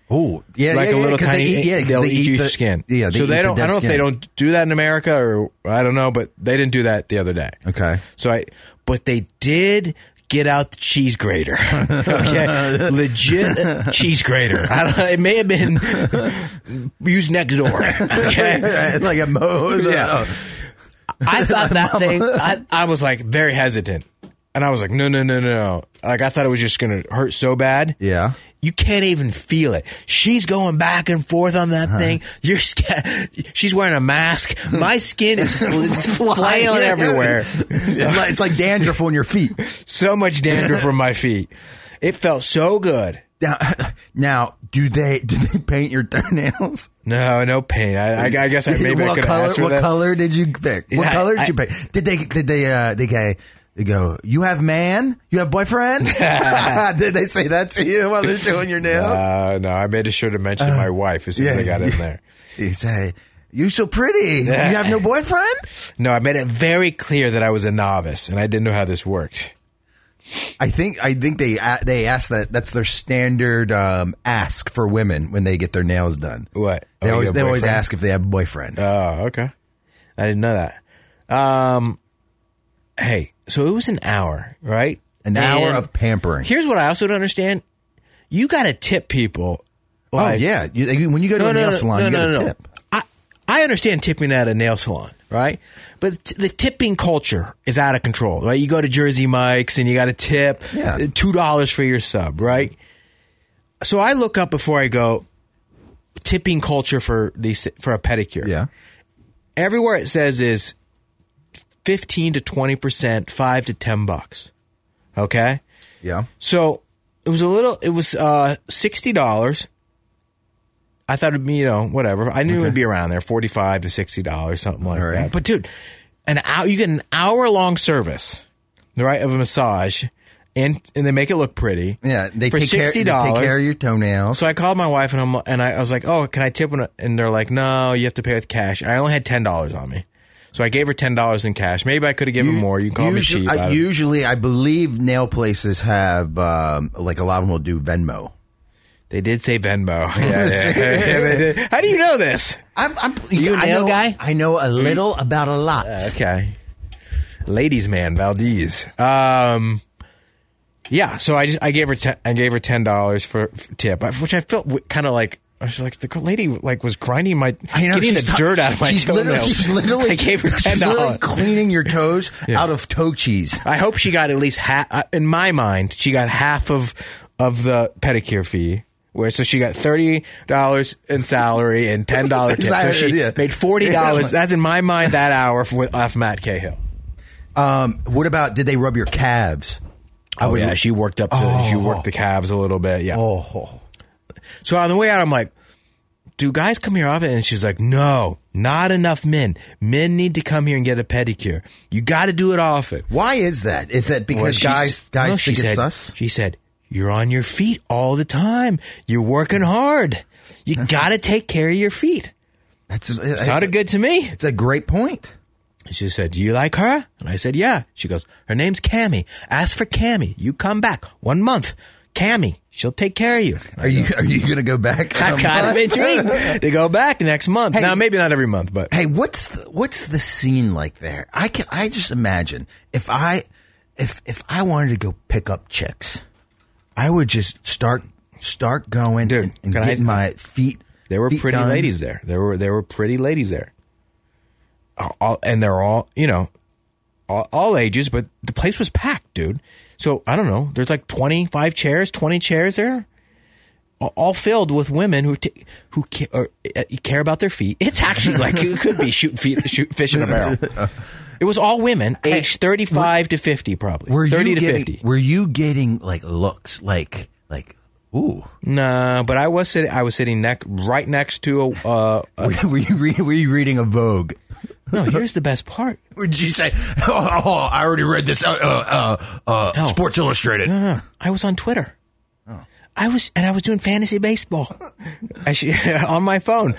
Oh, yeah, like yeah, a little yeah, 'cause tiny. They eat, yeah, 'cause they'll they eat, eat you the, skin. Yeah, they so eat they the don't. dead I don't know skin. if they don't do that in America or I don't know, but they didn't do that the other day. Okay. So I, but they did get out the cheese grater. Okay, legit cheese grater. I don't know, it may have been used next door. Okay, like a mo. Yeah. I thought that thing. I, I was like very hesitant, and I was like, no, no, no, no. Like I thought it was just gonna hurt so bad. Yeah. You can't even feel it. She's going back and forth on that uh-huh. thing. You're sca- She's wearing a mask. My skin is, is flailing everywhere. Yeah. It's like dandruff on your feet. So much dandruff from my feet. It felt so good. Now, now, do they do they paint your toenails? No, no paint. I, I, I guess I maybe what I could color? ask her What that. color did you pick? What Yeah, color did I, you pick? Did they? Did they? Uh, they go. They go. You have man. You have boyfriend. Did they say that to you while they're doing your nails? Uh, no, I made sure to mention uh, my wife as soon yeah, as I got in you, there. You say, "You so pretty. You have no boyfriend." No, I made it very clear that I was a novice and I didn't know how this worked. I think I think they they ask that. That's their standard um, ask for women when they get their nails done. What? They oh, always they always ask if they have a boyfriend. Oh, okay. I didn't know that. Um, hey, so it was an hour, right? An and hour of pampering. Here's what I also don't understand: you got to tip people. Like, oh yeah, you, when you go to no, a nail no, salon, no, you got to no, no. tip. I I understand tipping at a nail salon. Right? But t- the tipping culture is out of control, right? You go to Jersey Mike's and you got to tip yeah. two dollars for your sub, right? So I look up before I go, tipping culture for these, for a pedicure. Yeah. Everywhere it says is fifteen to twenty percent, five to ten bucks. Okay? Yeah. So it was a little, it was uh, sixty dollars. I thought it'd be, you know, whatever. I knew okay. it would be around there, forty-five to sixty dollars, something like right. that. But dude, an hour, you get an hour long service, right, of a massage, and and they make it look pretty. Yeah, they for take sixty care, dollars. They take care of your toenails. So I called my wife and I'm and I, I was like, oh, can I tip? When, and they're like, no, you have to pay with cash. I only had ten dollars on me. So I gave her ten dollars in cash. Maybe I could have given you, more. You can call usually, me cheap. I, usually, I believe nail places have, um, like a lot of them will do Venmo. They did say Venmo. Yeah, yeah, yeah, they did. How do you know this? I'm, I'm Are you a I nail know, guy? I know a little about a lot. Uh, okay. Ladies man, Valdez. Um, yeah, so I just, I gave her ten, I gave her ten dollars for, for tip, which I felt kind of like I was like the lady like was grinding my I know, getting the t- dirt out of my she's toenails. Literally, she's literally I gave her ten she's literally dollars cleaning your toes yeah. out of toe cheese. I hope she got at least half. In my mind, she got half of of the pedicure fee. Where so she got thirty dollars in salary and ten dollars tip. So she yeah. made forty dollars. That's in my mind that hour for, off Matt Cahill. Um, what about did they rub your calves? Oh yeah, she worked up to oh. she worked the calves a little bit. Yeah. Oh. So on the way out, I'm like, do guys come here often? And she's like, no, not enough men. Men need to come here and get a pedicure. You got to do it often. Why is that? Is that because well, guys guys no, think said, it's us? She said, you're on your feet all the time. You're working hard. You got to take care of your feet. That's sounded good to me. It's a great point. She said, do you like her? And I said, yeah. She goes, her name's Cammie. Ask for Cammie. You come back one month. Cammie, she'll take care of you. Are you Are you going to go back? I'm kind of intrigued to go back next month. Hey, now, maybe not every month, but hey, what's the, what's the scene like there? I can I just imagine if I if if I wanted to go pick up chicks, I would just start start going Dude, and, and getting I, my feet. There were feet pretty done. ladies there. There were there were pretty ladies there, all, all, and they're all you know, all, all ages. But the place was packed, dude. So I don't know. There's like twenty-five chairs, twenty chairs there, all filled with women who t- who ca- or, uh, care about their feet. It's actually like it could be shooting feet, shoot fish in a barrel. It was all women, aged thirty-five to fifty, probably. Were thirty you to getting, fifty. Were you getting like looks like like ooh? Nah, but I was sitting. I was sitting neck right next to a. Uh, a were, were you re- were you reading a Vogue? No, here's the best part. What did you say? Oh, oh I already read this. Uh, uh, uh, no. Sports Illustrated. No, no, no. I was on Twitter. Oh. I was, and I was doing fantasy baseball I should, on my phone.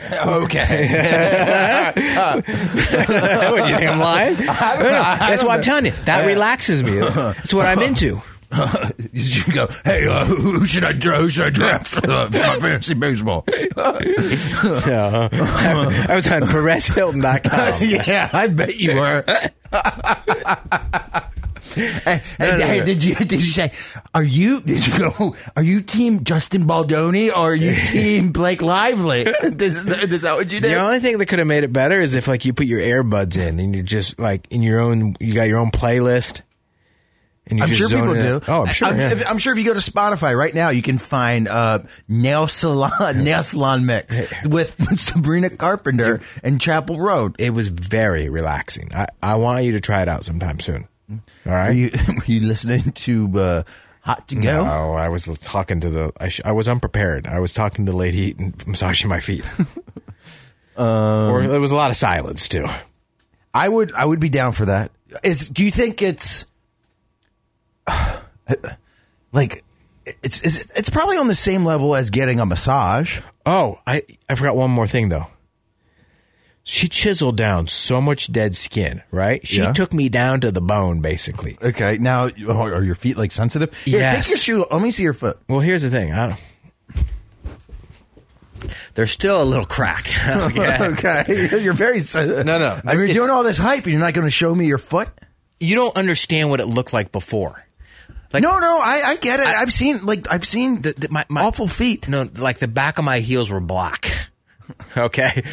Okay. What do you think I'm lying? That's what I'm telling you. That relaxes me. That's what I'm into. you go, hey, uh, who, who should I who should I draft uh, for my fantasy baseball? yeah, I, I was on Perez Hilton dot com. Yeah, I bet you were. Hey, No, no, hey, no. did you did you say? Are you did you go? Are you team Justin Baldoni or are you team Blake Lively? is, is that what you did? The only thing that could have made it better is if like you put your earbuds in and you're just like in your own. You got your own playlist. And you I'm just sure zone people it do. out. Oh, I'm sure. I'm, yeah. if, I'm sure if you go to Spotify right now, you can find uh, nail salon nail salon mix with Sabrina Carpenter and Chapel Road. It was very relaxing. I, I want you to try it out sometime soon. All right. Were you, were you listening to uh, Hot to Go? No, I was talking to the. I, sh- I was unprepared. I was talking to Lady Heat and massaging my feet. um, or there was a lot of silence too. I would. I would be down for that. Is do you think it's like it's is it, it's probably on the same level as getting a massage? Oh, I I forgot one more thing though. She chiseled down so much dead skin, right? She Yeah. took me down to the bone, basically. Okay, now are your feet like sensitive? Here, Yes. take your shoe. Let me see your foot. Well, here's the thing. I don't. They're still a little cracked. Okay. Okay, you're very sensitive. No, no. I mean, you're It's- doing all this hype, and you're not going to show me your foot. You don't understand what it looked like before. Like, no, no, I, I get it. I- I've seen like I've seen the, the, my, my, awful feet. No, like the back of my heels were black. Okay.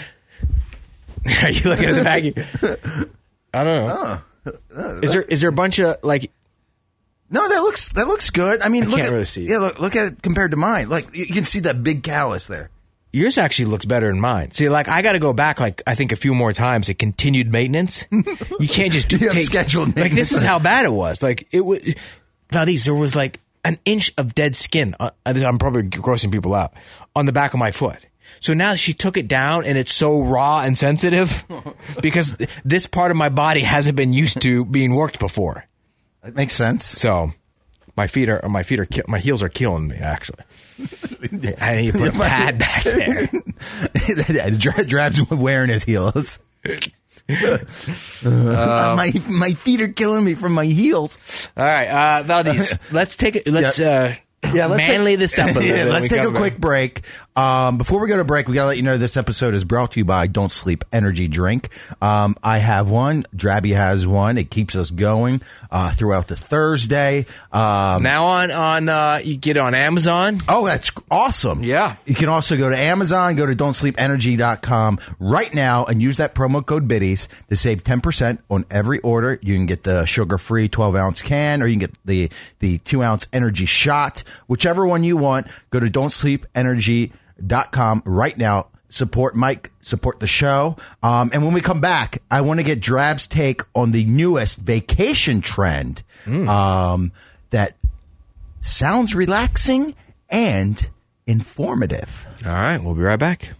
Are you looking at the back? I don't know. Oh. Is there is there a bunch of like? No, that looks that looks good. I mean, I look can't at really see it. yeah, look, look at it compared to mine. Like you, you can see that big callus there. Yours actually looks better than mine. See, like I got to go back, like I think a few more times to continued maintenance. You can't just do You have take, scheduled like maintenance. this is how bad it was. Like it was. Valdez, there was like an inch of dead skin. Uh, I'm probably grossing people out on the back of my foot. So now she took it down and it's so raw and sensitive because this part of my body hasn't been used to being worked before. That makes sense. So my feet are my feet are ki- my heels are killing me actually. I need to put a pad back there. Dra- Drab's wearing his heels. uh, my my feet are killing me from my heels. All right, uh, Valdez, let's take it. Let's uh, Yeah, let's manly take, this up a little yeah, bit. let's We take a come quick back. break. Um, before we go to break, we got to let you know this episode is brought to you by Don't Sleep Energy Drink. Um, I have one. Drabby has one. It keeps us going uh, throughout the Thursday. Um, Now on on uh, you get it on Amazon. Oh, that's awesome. Yeah. You can also go to Amazon, go to don't sleep energy dot com right now and use that promo code BIDDIES to save ten percent on every order. You can get the sugar-free twelve ounce can or you can get the, the two ounce energy shot. Whichever one you want, go to don't sleep energy dot com right now. Support Mike, support the show. Um, and when we come back, I want to get Drab's take on the newest vacation trend um, that sounds relaxing and informative. All right, we'll be right back.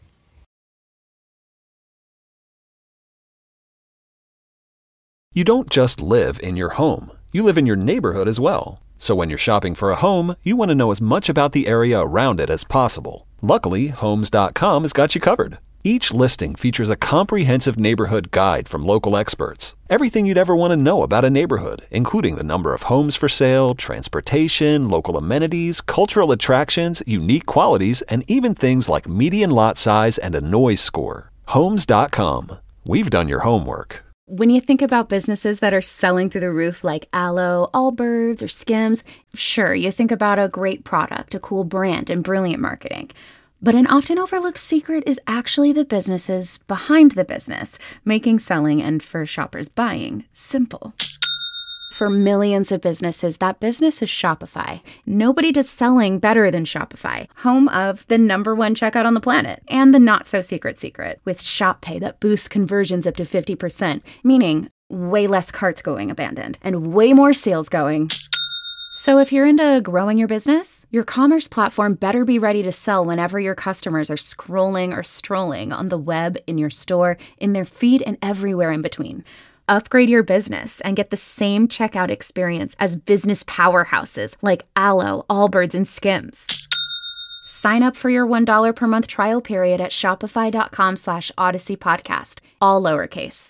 You don't just live in your home. You live in your neighborhood as well. So when you're shopping for a home, you want to know as much about the area around it as possible. Luckily, Homes dot com has got you covered. Each listing features a comprehensive neighborhood guide from local experts. Everything you'd ever want to know about a neighborhood, including the number of homes for sale, transportation, local amenities, cultural attractions, unique qualities, and even things like median lot size and a noise score. Homes dot com. We've done your homework. When you think about businesses that are selling through the roof like Aloe, Allbirds, or Skims, sure, you think about a great product, a cool brand, and brilliant marketing. But an often overlooked secret is actually the businesses behind the business, making selling and for shoppers buying simple. For millions of businesses, that business is Shopify. Nobody does selling better than Shopify, home of the number one checkout on the planet and the not-so-secret secret with Shop Pay that boosts conversions up to fifty percent, meaning way less carts going abandoned and way more sales going. So if you're into growing your business, your commerce platform better be ready to sell whenever your customers are scrolling or strolling on the web, in your store, in their feed, and everywhere in between. Upgrade your business and get the same checkout experience as business powerhouses like Aloe, Allbirds, and Skims. Sign up for your one dollar per month trial period at shopify dot com slash odyssey podcast, all lowercase.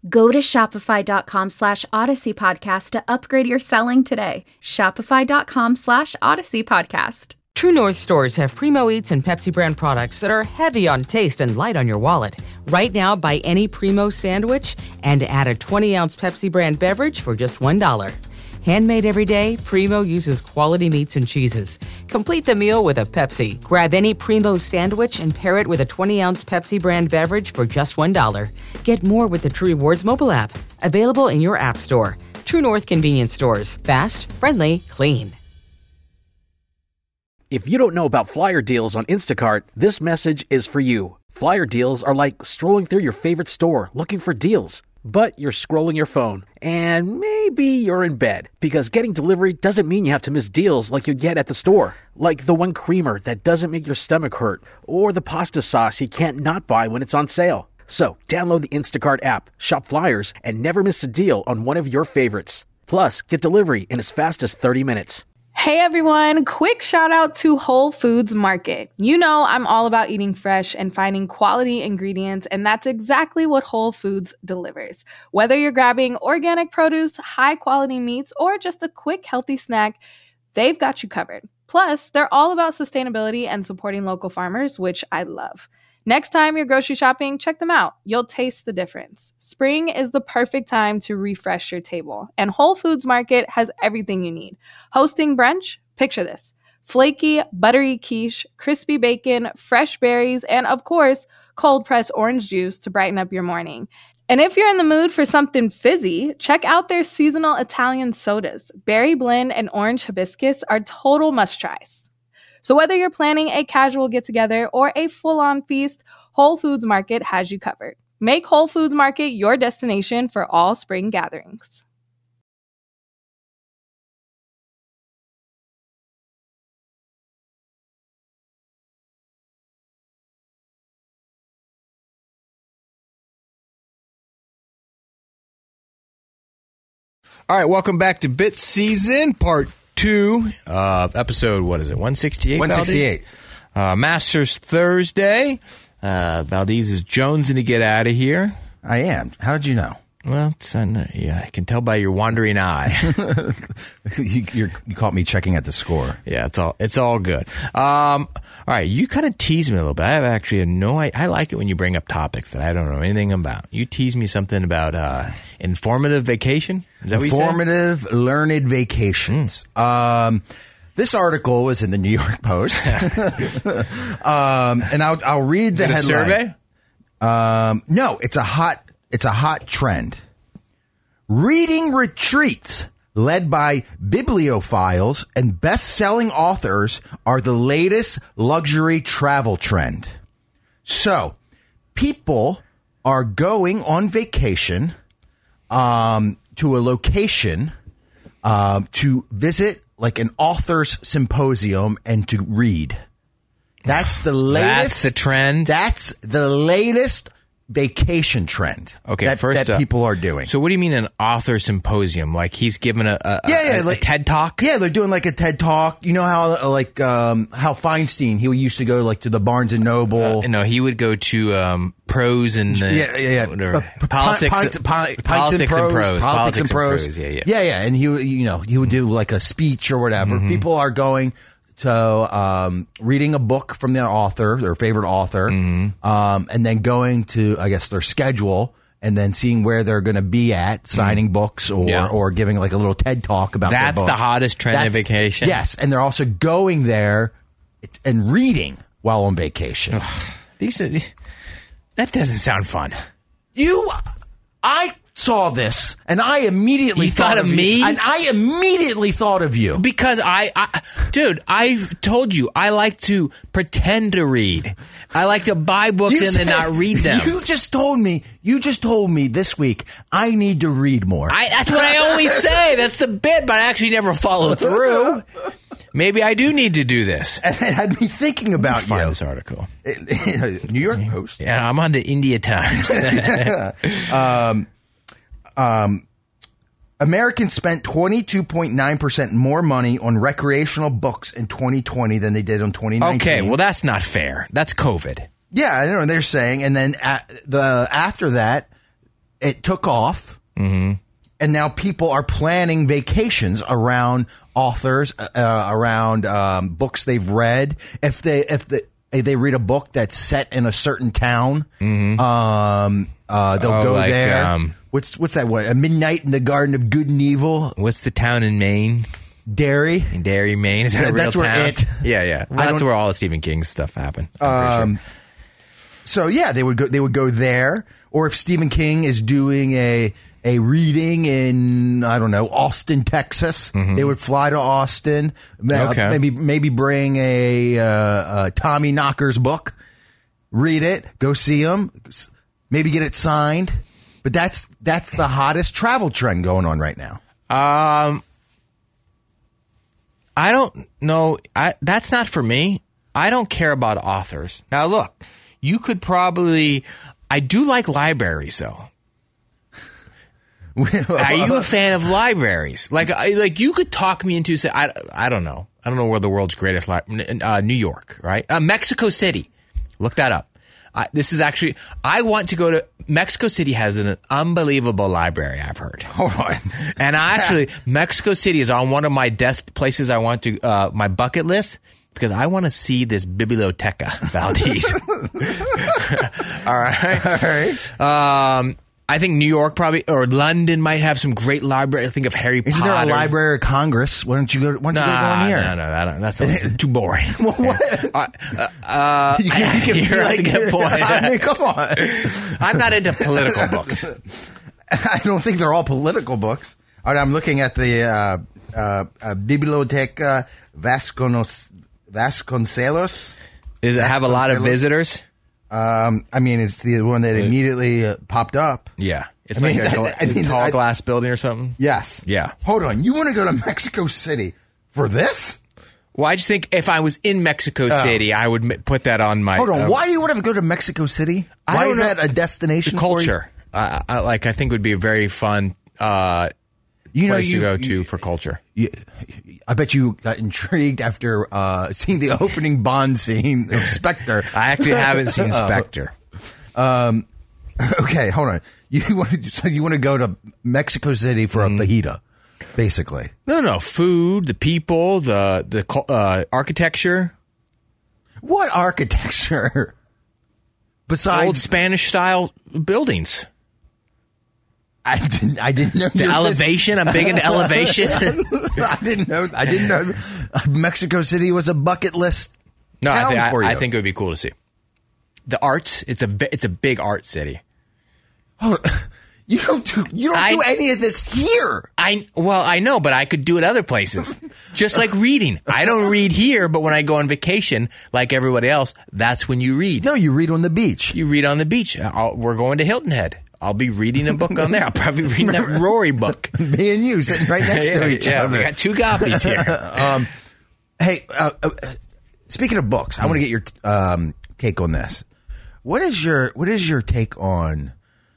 Go to shopify.com slash Odyssey Podcast to upgrade your selling today. Shopify.com slash Odyssey Podcast. True North stores have Primo Eats and Pepsi brand products that are heavy on taste and light on your wallet. Right now, buy any Primo sandwich and add a twenty-ounce Pepsi brand beverage for just one dollar. Handmade every day, Primo uses quality meats and cheeses. Complete the meal with a Pepsi. Grab any Primo sandwich and pair it with a twenty-ounce Pepsi brand beverage for just one dollar. Get more with the True Rewards mobile app. Available in your app store. True North convenience stores. Fast, friendly, clean. If you don't know about Flyer Deals on Instacart, this message is for you. Flyer Deals are like strolling through your favorite store looking for deals. But you're scrolling your phone, and maybe you're in bed, because getting delivery doesn't mean you have to miss deals like you'd get at the store. Like the one creamer that doesn't make your stomach hurt, or the pasta sauce you can't not buy when it's on sale. So download the Instacart app, shop Flyers, and never miss a deal on one of your favorites. Plus, get delivery in as fast as thirty minutes. Hey everyone, quick shout out to Whole Foods Market. You know I'm all about eating fresh and finding quality ingredients, and that's exactly what Whole Foods delivers. Whether you're grabbing organic produce, high quality meats, or just a quick healthy snack, they've got you covered. Plus, they're all about sustainability and supporting local farmers, which I love. Next time you're grocery shopping, check them out. You'll taste the difference. Spring is the perfect time to refresh your table, and Whole Foods Market has everything you need. Hosting brunch? Picture this. Flaky, buttery quiche, crispy bacon, fresh berries, and of course, cold-pressed orange juice to brighten up your morning. And if you're in the mood for something fizzy, check out their seasonal Italian sodas. Berry blend and orange hibiscus are total must-tries. So whether you're planning a casual get-together or a full-on feast, Whole Foods Market has you covered. Make Whole Foods Market your destination for all spring gatherings. All right, welcome back to Bit Season, part two, uh, episode, what is it, one sixty-eight? one sixty-eight. Uh, Masters Thursday. Uh, Valdez is jonesing to get out of here. I am. How did you know? Well, it's, uh, yeah, I can tell by your wandering eye. you, you're, you caught me checking at the score. Yeah, it's all it's all good. Um, all right, you kind of tease me a little bit. I have actually no I, I like it when you bring up topics that I don't know anything about. You tease me something about uh, informative vacation. Is that informative, what you said? Learned vacations. Mm. Um, this article was in the New York Post, um, and I'll I'll read the Is it headline. A survey? Um, no, it's a hot. It's a hot trend. Reading retreats led by bibliophiles and best-selling authors are the latest luxury travel trend. So, people are going on vacation um, to a location um, to visit like an author's symposium and to read. That's the latest. That's the trend? That's the latest vacation trend. Okay, that, first that up, people are doing. So what do you mean an author symposium? Like he's giving a, a, yeah, yeah, a, like, a TED Talk? Yeah, they're doing like a TED Talk. You know how uh, like um, how Feinstein, he used to go like to the Barnes and Noble. Uh, no, he would go to um, Prose and the, yeah, yeah, yeah. Whatever. Uh, politics, pints, pints, politics and prose, prose, politics, politics and prose. prose. Yeah, yeah, yeah, yeah. And he, you know, he would do like a speech or whatever. Mm-hmm. People are going to um, reading a book from their author, their favorite author, mm-hmm. um, and then going to, I guess, their schedule, and then seeing where they're going to be at, signing mm-hmm. books or yeah. or giving like a little TED Talk about That's their book. the hottest trend That's, of vacation. Yes, and they're also going there and reading while on vacation. These are, that doesn't sound fun. You, I saw this and I immediately you thought, thought of you, me, and I immediately thought of you because I, I, dude, I've told you I like to pretend to read. I like to buy books you and said, then not read them. You just told me. You just told me this week I need to read more. I, that's what I always say. That's the bit, but I actually never follow through. Maybe I do need to do this. And it had me thinking about find you. This article. New York Post. Yeah, I'm on the India Times. um, um, Americans spent twenty-two point nine percent more money on recreational books in twenty twenty than they did in twenty nineteen. Okay, well, that's not fair. That's COVID. Yeah, I know. They're saying, and then at the after that, it took off. Mm-hmm. And now people are planning vacations around authors, uh, around um, books they've read. If they if they if they read a book that's set in a certain town, mm-hmm. um, uh, they'll oh, go like, there. Um, what's what's that one? A Midnight in the Garden of Good and Evil. What's the town in Maine? Derry. Derry, Maine. Is that yeah, a real that's town? where it. Yeah, yeah. Well, that's where all of Stephen King's stuff happened. Um, sure. So yeah, they would go. They would go there, or if Stephen King is doing a. A reading in, I don't know, Austin, Texas. Mm-hmm. They would fly to Austin, okay. maybe maybe bring a, uh, a Tommy Knocker's book, read it, go see him, maybe get it signed. But that's that's the hottest travel trend going on right now. Um, I don't know. I that's not for me. I don't care about authors. Now, look, you could probably. I do like libraries, though. Are you a fan of libraries? Like, I, like you could talk me into say, I, I don't know. I don't know where the world's greatest library, uh, New York, right? Uh, Mexico City. Look that up. I, this is actually, I want to go to, Mexico City has an unbelievable library, I've heard. Hold on. And I actually, Mexico City is on one of my desk places I want to, uh, my bucket list. Because I want to see this Biblioteca Valdez. All right. All right. Um, I think New York probably, or London might have some great library. I think of Harry Isn't Potter. Isn't there a Library of Congress? Why don't you go, why don't you nah, go down here? No, no, no, that's a, too boring. Well, what? Uh, uh, you can, you can you're like, a good point. I mean, come on. I'm not into political books. I don't think they're all political books. All right, I'm looking at the uh, uh, uh, Biblioteca Vasconos, Vasconcelos. Does it have a lot of visitors? Um, I mean, it's the one that immediately uh, popped up. Yeah. It's I like mean, a, I, I mean, tall I, glass building or something? Yes. Yeah. Hold on. You want to go to Mexico City for this? Well, I just think if I was in Mexico City, uh, I would m- put that on my... Hold on. Uh, Why do you want to go to Mexico City? Why is that a destination the culture. for you? Uh, I, like, I think would be a very fun uh, you know, place you, to go you, to for culture. You, I bet you got intrigued after uh, seeing the opening Bond scene of Spectre. I actually haven't seen Spectre. Um, okay, hold on. You want to, so you want to go to Mexico City for mm. a fajita, basically? No, no. Food, the people, the the uh, architecture. What architecture? Besides old Spanish style buildings. I didn't. I didn't know the elevation. This. I'm big into elevation. I didn't know. I didn't know Mexico City was a bucket list. No, I, town th- for I, you. I think it would be cool to see the arts. It's a it's a big art city. Oh, you don't do you don't I, do any of this here. I well, I know, but I could do it other places. Just like reading. I don't read here, but when I go on vacation, like everybody else, that's when you read. No, you read on the beach. You read on the beach. I'll, we're going to Hilton Head. I'll be reading a book on there. I'll probably be reading that Rory book. Me and you sitting right next yeah, to each yeah, other. We got two copies here. um, hey, uh, uh, speaking of books, I want to get your um, take on this. What is your What is your take on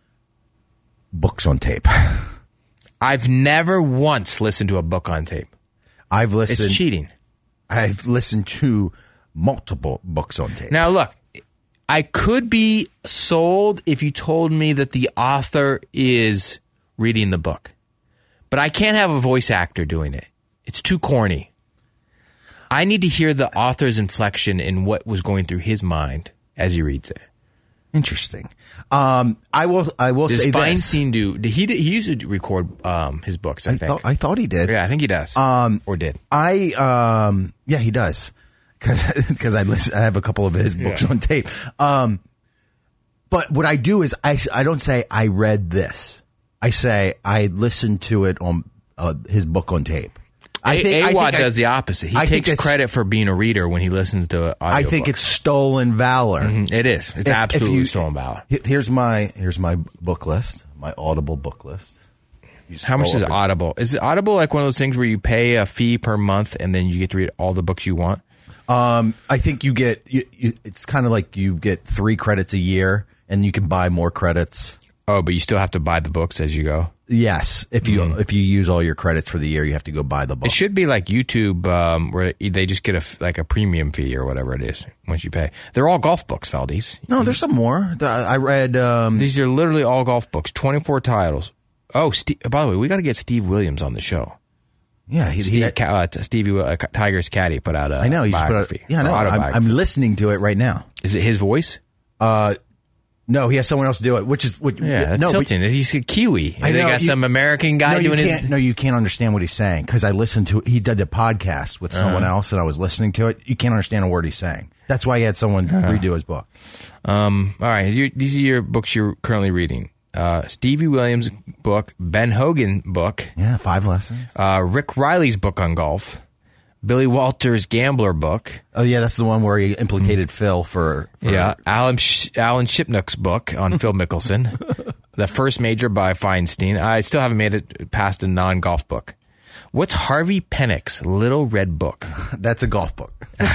books on tape? I've never once listened to a book on tape. I've listened. It's cheating. I've listened to multiple books on tape. Now, look, I could be sold if you told me that the author is reading the book. But I can't have a voice actor doing it. It's too corny. I need to hear the author's inflection in what was going through his mind as he reads it. Interesting. Um, I will. I will Does say Feinstein this. do? Did he? He used to record um, his books. I, I think. Thought, I thought he did. Yeah, I think he does. Um, or did. I? Um, yeah, he does. Because I listen. I have a couple of his books yeah. on tape. Um, but what I do is I. I don't say I read this. I say I listened to it on uh, his book on tape. I think A W O D does I, the opposite. He I takes credit for being a reader when he listens to an audio I think book. It's stolen valor. Mm-hmm. It is. It's if, absolutely if you, stolen valor. Here's my here's my book list, my Audible book list. How much is Audible? Is it Audible like one of those things where you pay a fee per month and then you get to read all the books you want? Um, I think you get you, you, it's kind of like you get three credits a year and you can buy more credits. Oh, but you still have to buy the books as you go? Yes. If you Mm. if you use all your credits for the year, you have to go buy the book. It should be like YouTube, um, where they just get a f- like a premium fee or whatever it is once you pay. They're all golf books, Valdez. No, there's some more. The- I read. Um, These are literally all golf books, twenty-four titles. Oh, Steve, by the way, we got to get Steve Williams on the show. Yeah, he's Steve, he, Ca- uh, t- Stevie uh, Tiger's caddy put out a I know. He's put out, biography. yeah, I know. or I'm, autobiography. I'm listening to it right now. Is it his voice? Uh, no, he has someone else do it, which is which, Yeah, that's no, but- Hilton. He's a Kiwi. I And they know, got you- some American guy no, you doing can't, his. No, you can't understand what he's saying because I listened to. He did a podcast with someone Uh-huh. else, and I was listening to it. You can't understand a word he's saying. That's why he had someone Uh-huh. redo his book. Um, all right, you, these are your books you're currently reading. Uh, Stevie Williams' book, Ben Hogan book. Yeah, five lessons. Uh, Rick Riley's book on golf. Billy Walters' Gambler book. Oh yeah, that's the one where he implicated Phil for, for Yeah, Alan Sh- Alan Shipnuck's book on Phil Mickelson. The First Major by Feinstein. I still haven't made it past a non-golf book. What's Harvey Pennick's Little Red Book? That's a golf book.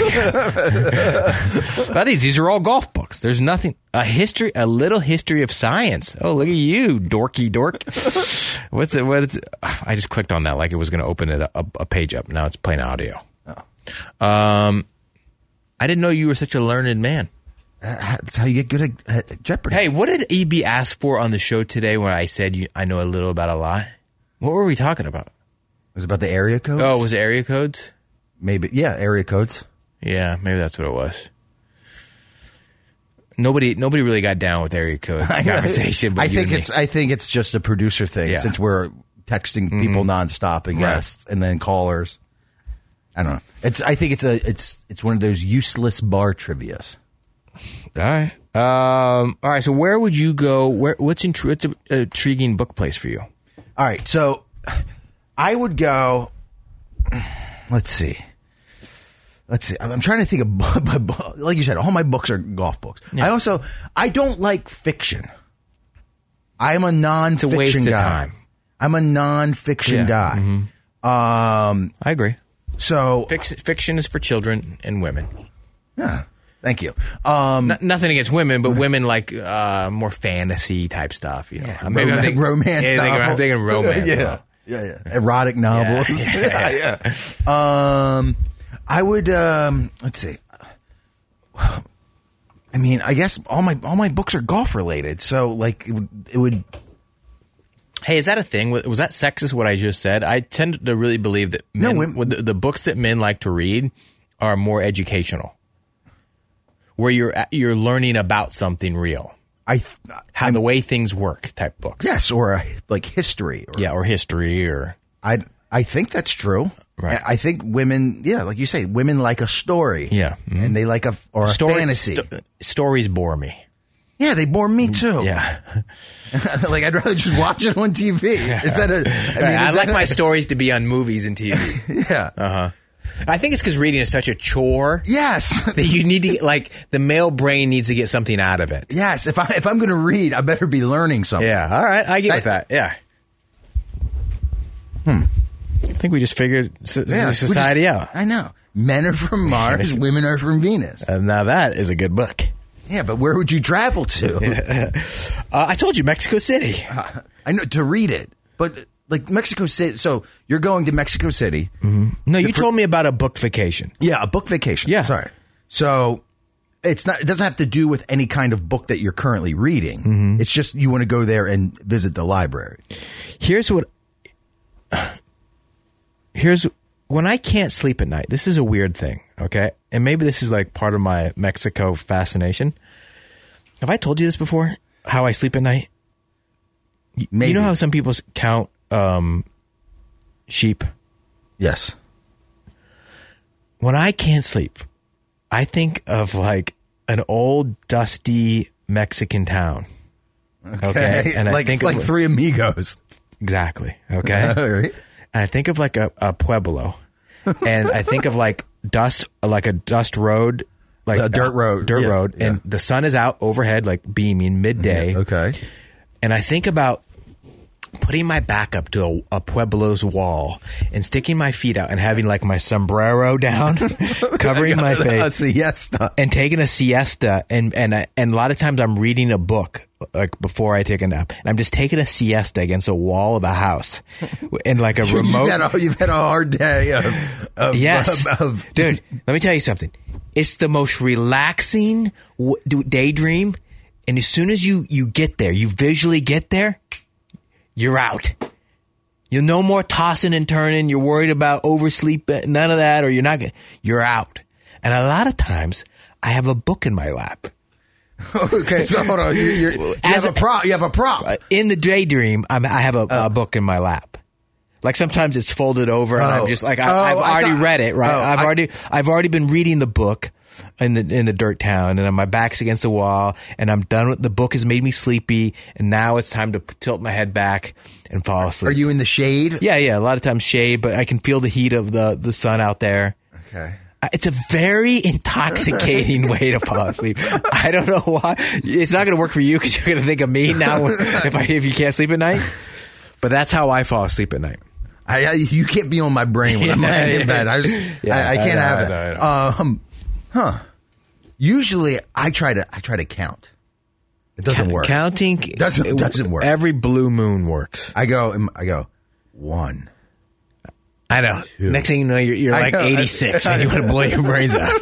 That is, these are all golf books. There's nothing. A history, a little history of science. Oh, look at you, dorky dork. What's it? What's it? I just clicked on that like it was going to open it a, a page up. Now it's playing audio. Oh. Um, I didn't know you were such a learned man. That's how you get good at, at Jeopardy. Hey, what did E B ask for on the show today when I said you, I know a little about a lot? What were we talking about? It was about the area codes. Oh, was it area codes? Maybe, yeah, area codes. Yeah, maybe that's what it was. Nobody, nobody really got down with area code conversation. But I you think and it's, me. I think it's just a producer thing Yeah. since we're texting people nonstop and Right. guests and then callers. I don't know. It's, I think it's a, it's, it's one of those useless bar trivias. All right. Um, all right. So where would you go? Where? What's intri- what's an intriguing book place for you? All right. So I would go. Let's see. Let's see. I'm I'm trying to think of my book. Like you said, all my books are golf books. I also I don't like fiction. I'm a non-fiction waste of guy. time. I'm a non-fiction Yeah. guy. Um, I agree. So Fiction, fiction is for children and women. yeah. Thank you. Um, N- nothing against women, but women like uh, more fantasy type stuff. You know, Yeah, Maybe I'm rom- thinking- romance yeah, novel. I'm thinking romance. yeah. novel. yeah, yeah, erotic novels. Yeah. Yeah, yeah. Um, I would. Um, let's see. I mean, I guess all my all my books are golf related, so like it would. It would Hey, is that a thing? Was that sexist? What I just said? I tend to really believe that No, men, women- with the, the books that men like to read are more educational, where you're you're learning about something real. I how the way things work type books. yes, or uh, like history. Or, Yeah, or history, or I I think that's true. Right. I think women, yeah, like you say, women like a story. Yeah. Mhm. and they like a or a story, fantasy. sto- stories bore me. Yeah, they bore me too. Yeah, like I'd rather just watch it on T V. Is that a? I mean, I, is like that my a- stories to be on movies and T V. Yeah. Uh huh. I think it's because reading is such a chore. Yes. That you need to like the male brain needs to get something out of it. Yes. If I if I'm going to read, I better be learning something. Yeah. All right. I get with That- that. Yeah. Hmm. I think we just figured s- Yeah, we society just- out. I know. Men are from Mars, women are from Venus. And now that is a good book. Yeah, but where would you travel to? uh, I told you Mexico City. Uh, I know to read it, but like Mexico City. So you're going to Mexico City. No, you told me about a book vacation. Yeah, a book vacation. Yeah. Sorry. So it's not. It doesn't have to do with any kind of book that you're currently reading. Mm-hmm. It's just you want to go there and visit the library. Here's what. Here's when I can't sleep at night. This is a weird thing, okay? And maybe this is like part of my Mexico fascination. Have I told you this before? How I sleep at night? Y- Maybe. You know how some people s- count um, sheep? Yes. When I can't sleep, I think of like an old dusty Mexican town. Okay, and like think like of, Three Amigos. Exactly. Okay. All right. And I think of like a, a pueblo, and I think of like dust, like a dust road, like A dirt road. dirt Yeah, road, yeah. and the sun is out overhead, like beaming midday. Okay. And I think about putting my back up to a, a Pueblo's wall and sticking my feet out and having like my sombrero down, covering my face, a siesta, and taking a siesta. And and I, and a lot of times I'm reading a book like before I take a nap, and I'm just taking a siesta against a wall of a house in like a remote. You've had a, you've had a hard day of, of yes, of, of, dude. Let me tell you something. It's the most relaxing w- daydream, and as soon as you you get there, you visually get there, you're out. You're no more tossing and turning. You're worried about oversleep, none of that, or you're not. You're out. And a lot of times, I have a book in my lap. Okay, so hold on. You, you're, you have a prop. You have a prop in the daydream. I'm, I have a, oh. a book in my lap. Like sometimes it's folded over, and oh. I'm just like I, oh, I've I already thought, read it. Right, oh, I've I, already I've already been reading the book in the in the dirt town, and my back's against the wall, and I'm done with the book. Has made me sleepy, and now it's time to tilt my head back and fall asleep. Are you in the shade? Yeah, yeah. A lot of times shade, but I can feel the heat of the the sun out there. Okay. It's a very intoxicating way to fall asleep. I don't know why. It's not going to work for you because you're going to think of me now if I if you can't sleep at night. But that's how I fall asleep at night. I, I you can't be on my brain when I'm laying in bed. I just yeah, I, I can't I know, have I it. know, I know. Um, huh. Usually I try to I try to count. It doesn't Count, work. Counting doesn't it, doesn't work. Every blue moon works. I go I go one. I know. Two. Next thing you know, you're, you're like eighty-six, and you want to blow your brains out.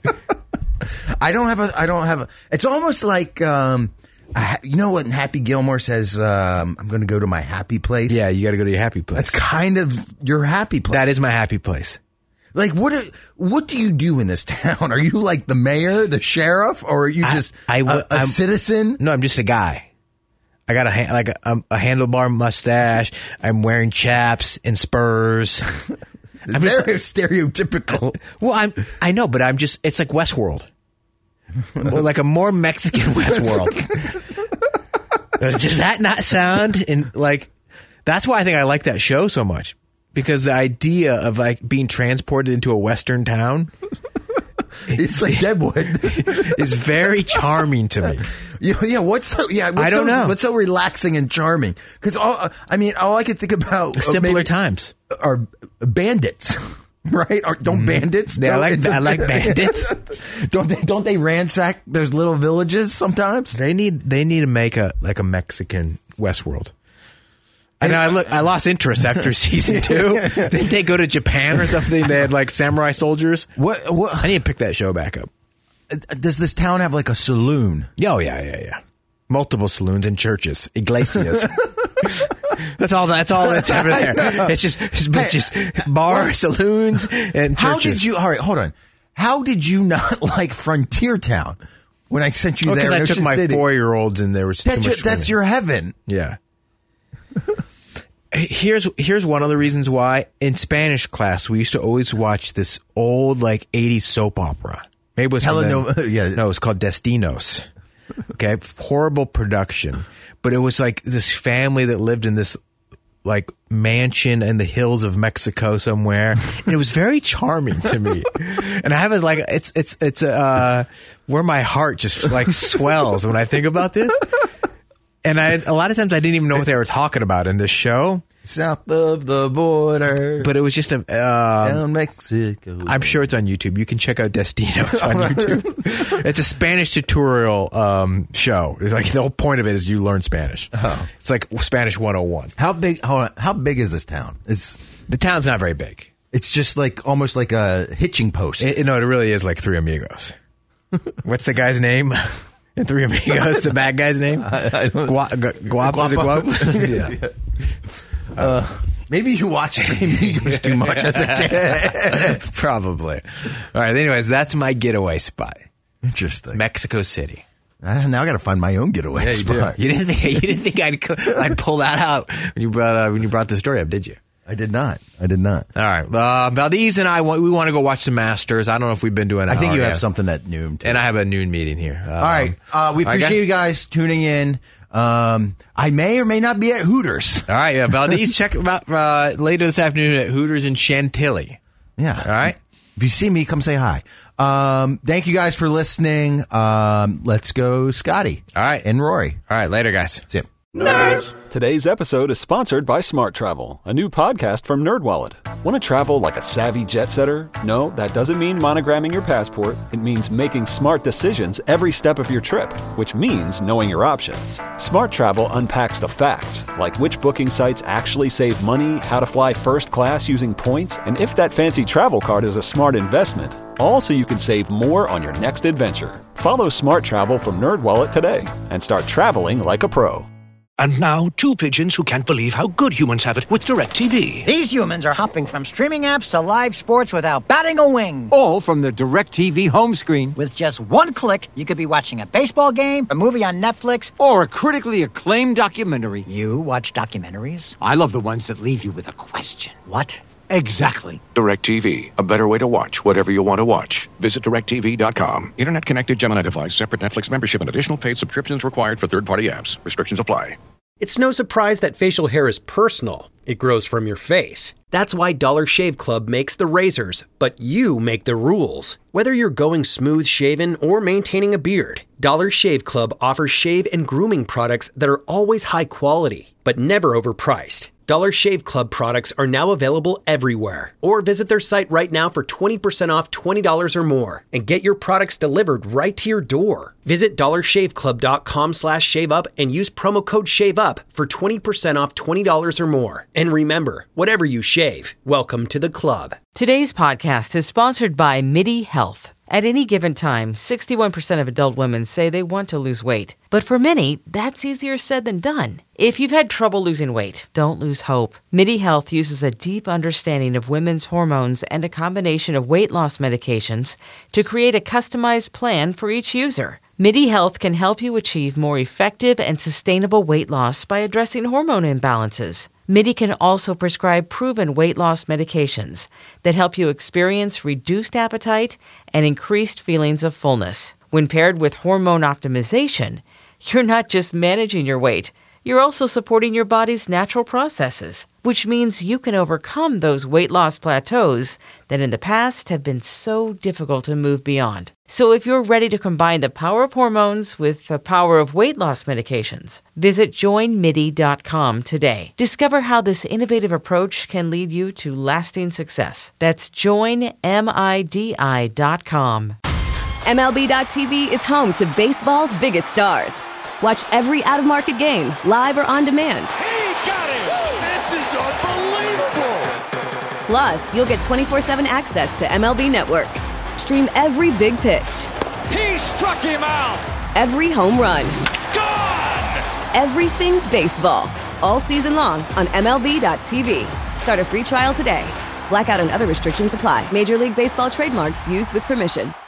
I don't have a. I don't have a. It's almost like um, I, you know what Happy Gilmore says. Um, I'm going to go to my happy place. Yeah, you got to go to your happy place. That's kind of your happy place. That is my happy place. Like what? Do, what do you do in this town? Are you like the mayor, the sheriff, or are you just I, I, a, a citizen? No, I'm just a guy. I got a ha- like a, a handlebar mustache. I'm wearing chaps and spurs. I'm very just, stereotypical. Well, I'm I know, but I'm just it's like Westworld, or like a more Mexican Westworld. Does that not sound in like? That's why I think I like that show so much, because the idea of like being transported into a Western town. It's like Deadwood. Is very charming to me. Yeah, yeah. What's so? Yeah, what's I don't so, know. What's so relaxing and charming? Because all I mean, all I can think about simpler times are bandits, right? Or, don't mm-hmm. bandits? Yeah, no, I like I like bandits. don't they? Don't they ransack those little villages sometimes? They need they need to make a like a Mexican Westworld. And I look, I lost interest after season two. Didn't they go to Japan or something? They had like samurai soldiers. What? What? I need to pick that show back up. Does this town have like a saloon? Oh yeah, yeah, yeah. Multiple saloons and churches, iglesias. That's all. That's all that's ever there. It's just, it's hey, just bar, saloons, and churches. How did you? All right, hold on. How did you not like Frontier Town when I sent you oh, there? Because I Ocean took my City? four-year-olds and there was too that's much. Your, that's your heaven. Yeah. Here's here's one of the reasons why in Spanish class we used to always watch this old like eighties soap opera. Maybe it was Hello, yeah. No, it was called Destinos. Okay, horrible production, but it was like this family that lived in this like mansion in the hills of Mexico somewhere, and it was very charming to me. And I have it like it's it's it's uh where my heart just like swells when I think about this. And I, a lot of times I didn't even know what they were talking about in this show. South of the border. But it was just a... Um, Down Mexico. I'm sure it's on YouTube. You can check out Destinos on YouTube. It's a Spanish tutorial um, show. It's like the whole point of it is you learn Spanish. Oh. It's like Spanish one oh one. How big hold on, How big is this town? Is The town's not very big. It's just like almost like a hitching post. It, no, it really is like Three Amigos. What's the guy's name? In Three Amigos, the bad guy's name? I, I don't, Gua, gu, guapo, is it guapo? Yeah. yeah. Uh, maybe you watched Three Amigos too much as a kid. Probably. All right. Anyways, that's my getaway spot. Interesting. Mexico City. Uh, now I got to find my own getaway yeah, you spot. Do. You didn't think you didn't think I'd I'd pull that out when you brought uh, when you brought the story up, did you? I did not. I did not. All right. Uh, Valdez and I, we want to go watch the Masters. I don't know if we've been doing it. I think you yet. have something at noon. Too. And I have a noon meeting here. Um, all right. Uh, we appreciate right, you guys tuning in. Um, I may or may not be at Hooters. All right. Yeah. Valdez, check about uh, later this afternoon at Hooters in Chantilly. Yeah. All right. If you see me, come say hi. Um, thank you guys for listening. Um, let's go, Scotty. All right. And Rory. All right. Later, guys. See ya. Nerds! Today's episode is sponsored by Smart Travel, a new podcast from NerdWallet. Want to travel like a savvy jet setter? No, that doesn't mean monogramming your passport. It means making smart decisions every step of your trip, which means knowing your options. Smart Travel unpacks the facts, like which booking sites actually save money, how to fly first class using points, and if that fancy travel card is a smart investment. All so you can save more on your next adventure. Follow Smart Travel from NerdWallet today and start traveling like a pro. And now, two pigeons who can't believe how good humans have it with DirecTV. These humans are hopping from streaming apps to live sports without batting a wing. All from the DirecTV home screen. With just one click, you could be watching a baseball game, a movie on Netflix, or a critically acclaimed documentary. You watch documentaries? I love the ones that leave you with a question. What? Exactly. DirecTV. A better way to watch whatever you want to watch. Visit direct T V dot com. Internet connected Gemini device. Separate Netflix membership and additional paid subscriptions required for third-party apps. Restrictions apply. It's no surprise that facial hair is personal. It grows from your face. That's why Dollar Shave Club makes the razors, but you make the rules. Whether you're going smooth shaven or maintaining a beard, Dollar Shave Club offers shave and grooming products that are always high quality, but never overpriced. Dollar Shave Club products are now available everywhere. Or visit their site right now for twenty percent off twenty dollars or more and get your products delivered right to your door. Visit dollar shave club dot com slash shave up and use promo code SHAVEUP for twenty percent off twenty dollars or more. And remember, whatever you shave, welcome to the club. Today's podcast is sponsored by MIDI Health. At any given time, sixty-one percent of adult women say they want to lose weight. But for many, that's easier said than done. If you've had trouble losing weight, don't lose hope. MIDI Health uses a deep understanding of women's hormones and a combination of weight loss medications to create a customized plan for each user. MIDI Health can help you achieve more effective and sustainable weight loss by addressing hormone imbalances. MIDI can also prescribe proven weight loss medications that help you experience reduced appetite and increased feelings of fullness. When paired with hormone optimization, you're not just managing your weight, you're also supporting your body's natural processes, which means you can overcome those weight loss plateaus that in the past have been so difficult to move beyond. So if you're ready to combine the power of hormones with the power of weight loss medications, visit join midi dot com today. Discover how this innovative approach can lead you to lasting success. That's join midi dot com. M L B dot T V is home to baseball's biggest stars. Watch every out-of-market game, live or on demand. He got it! This is unbelievable! Plus, you'll get twenty-four seven access to M L B Network. Stream every big pitch. He struck him out! Every home run. Gone! Everything baseball. All season long on M L B dot T V. Start a free trial today. Blackout and other restrictions apply. Major League Baseball trademarks used with permission.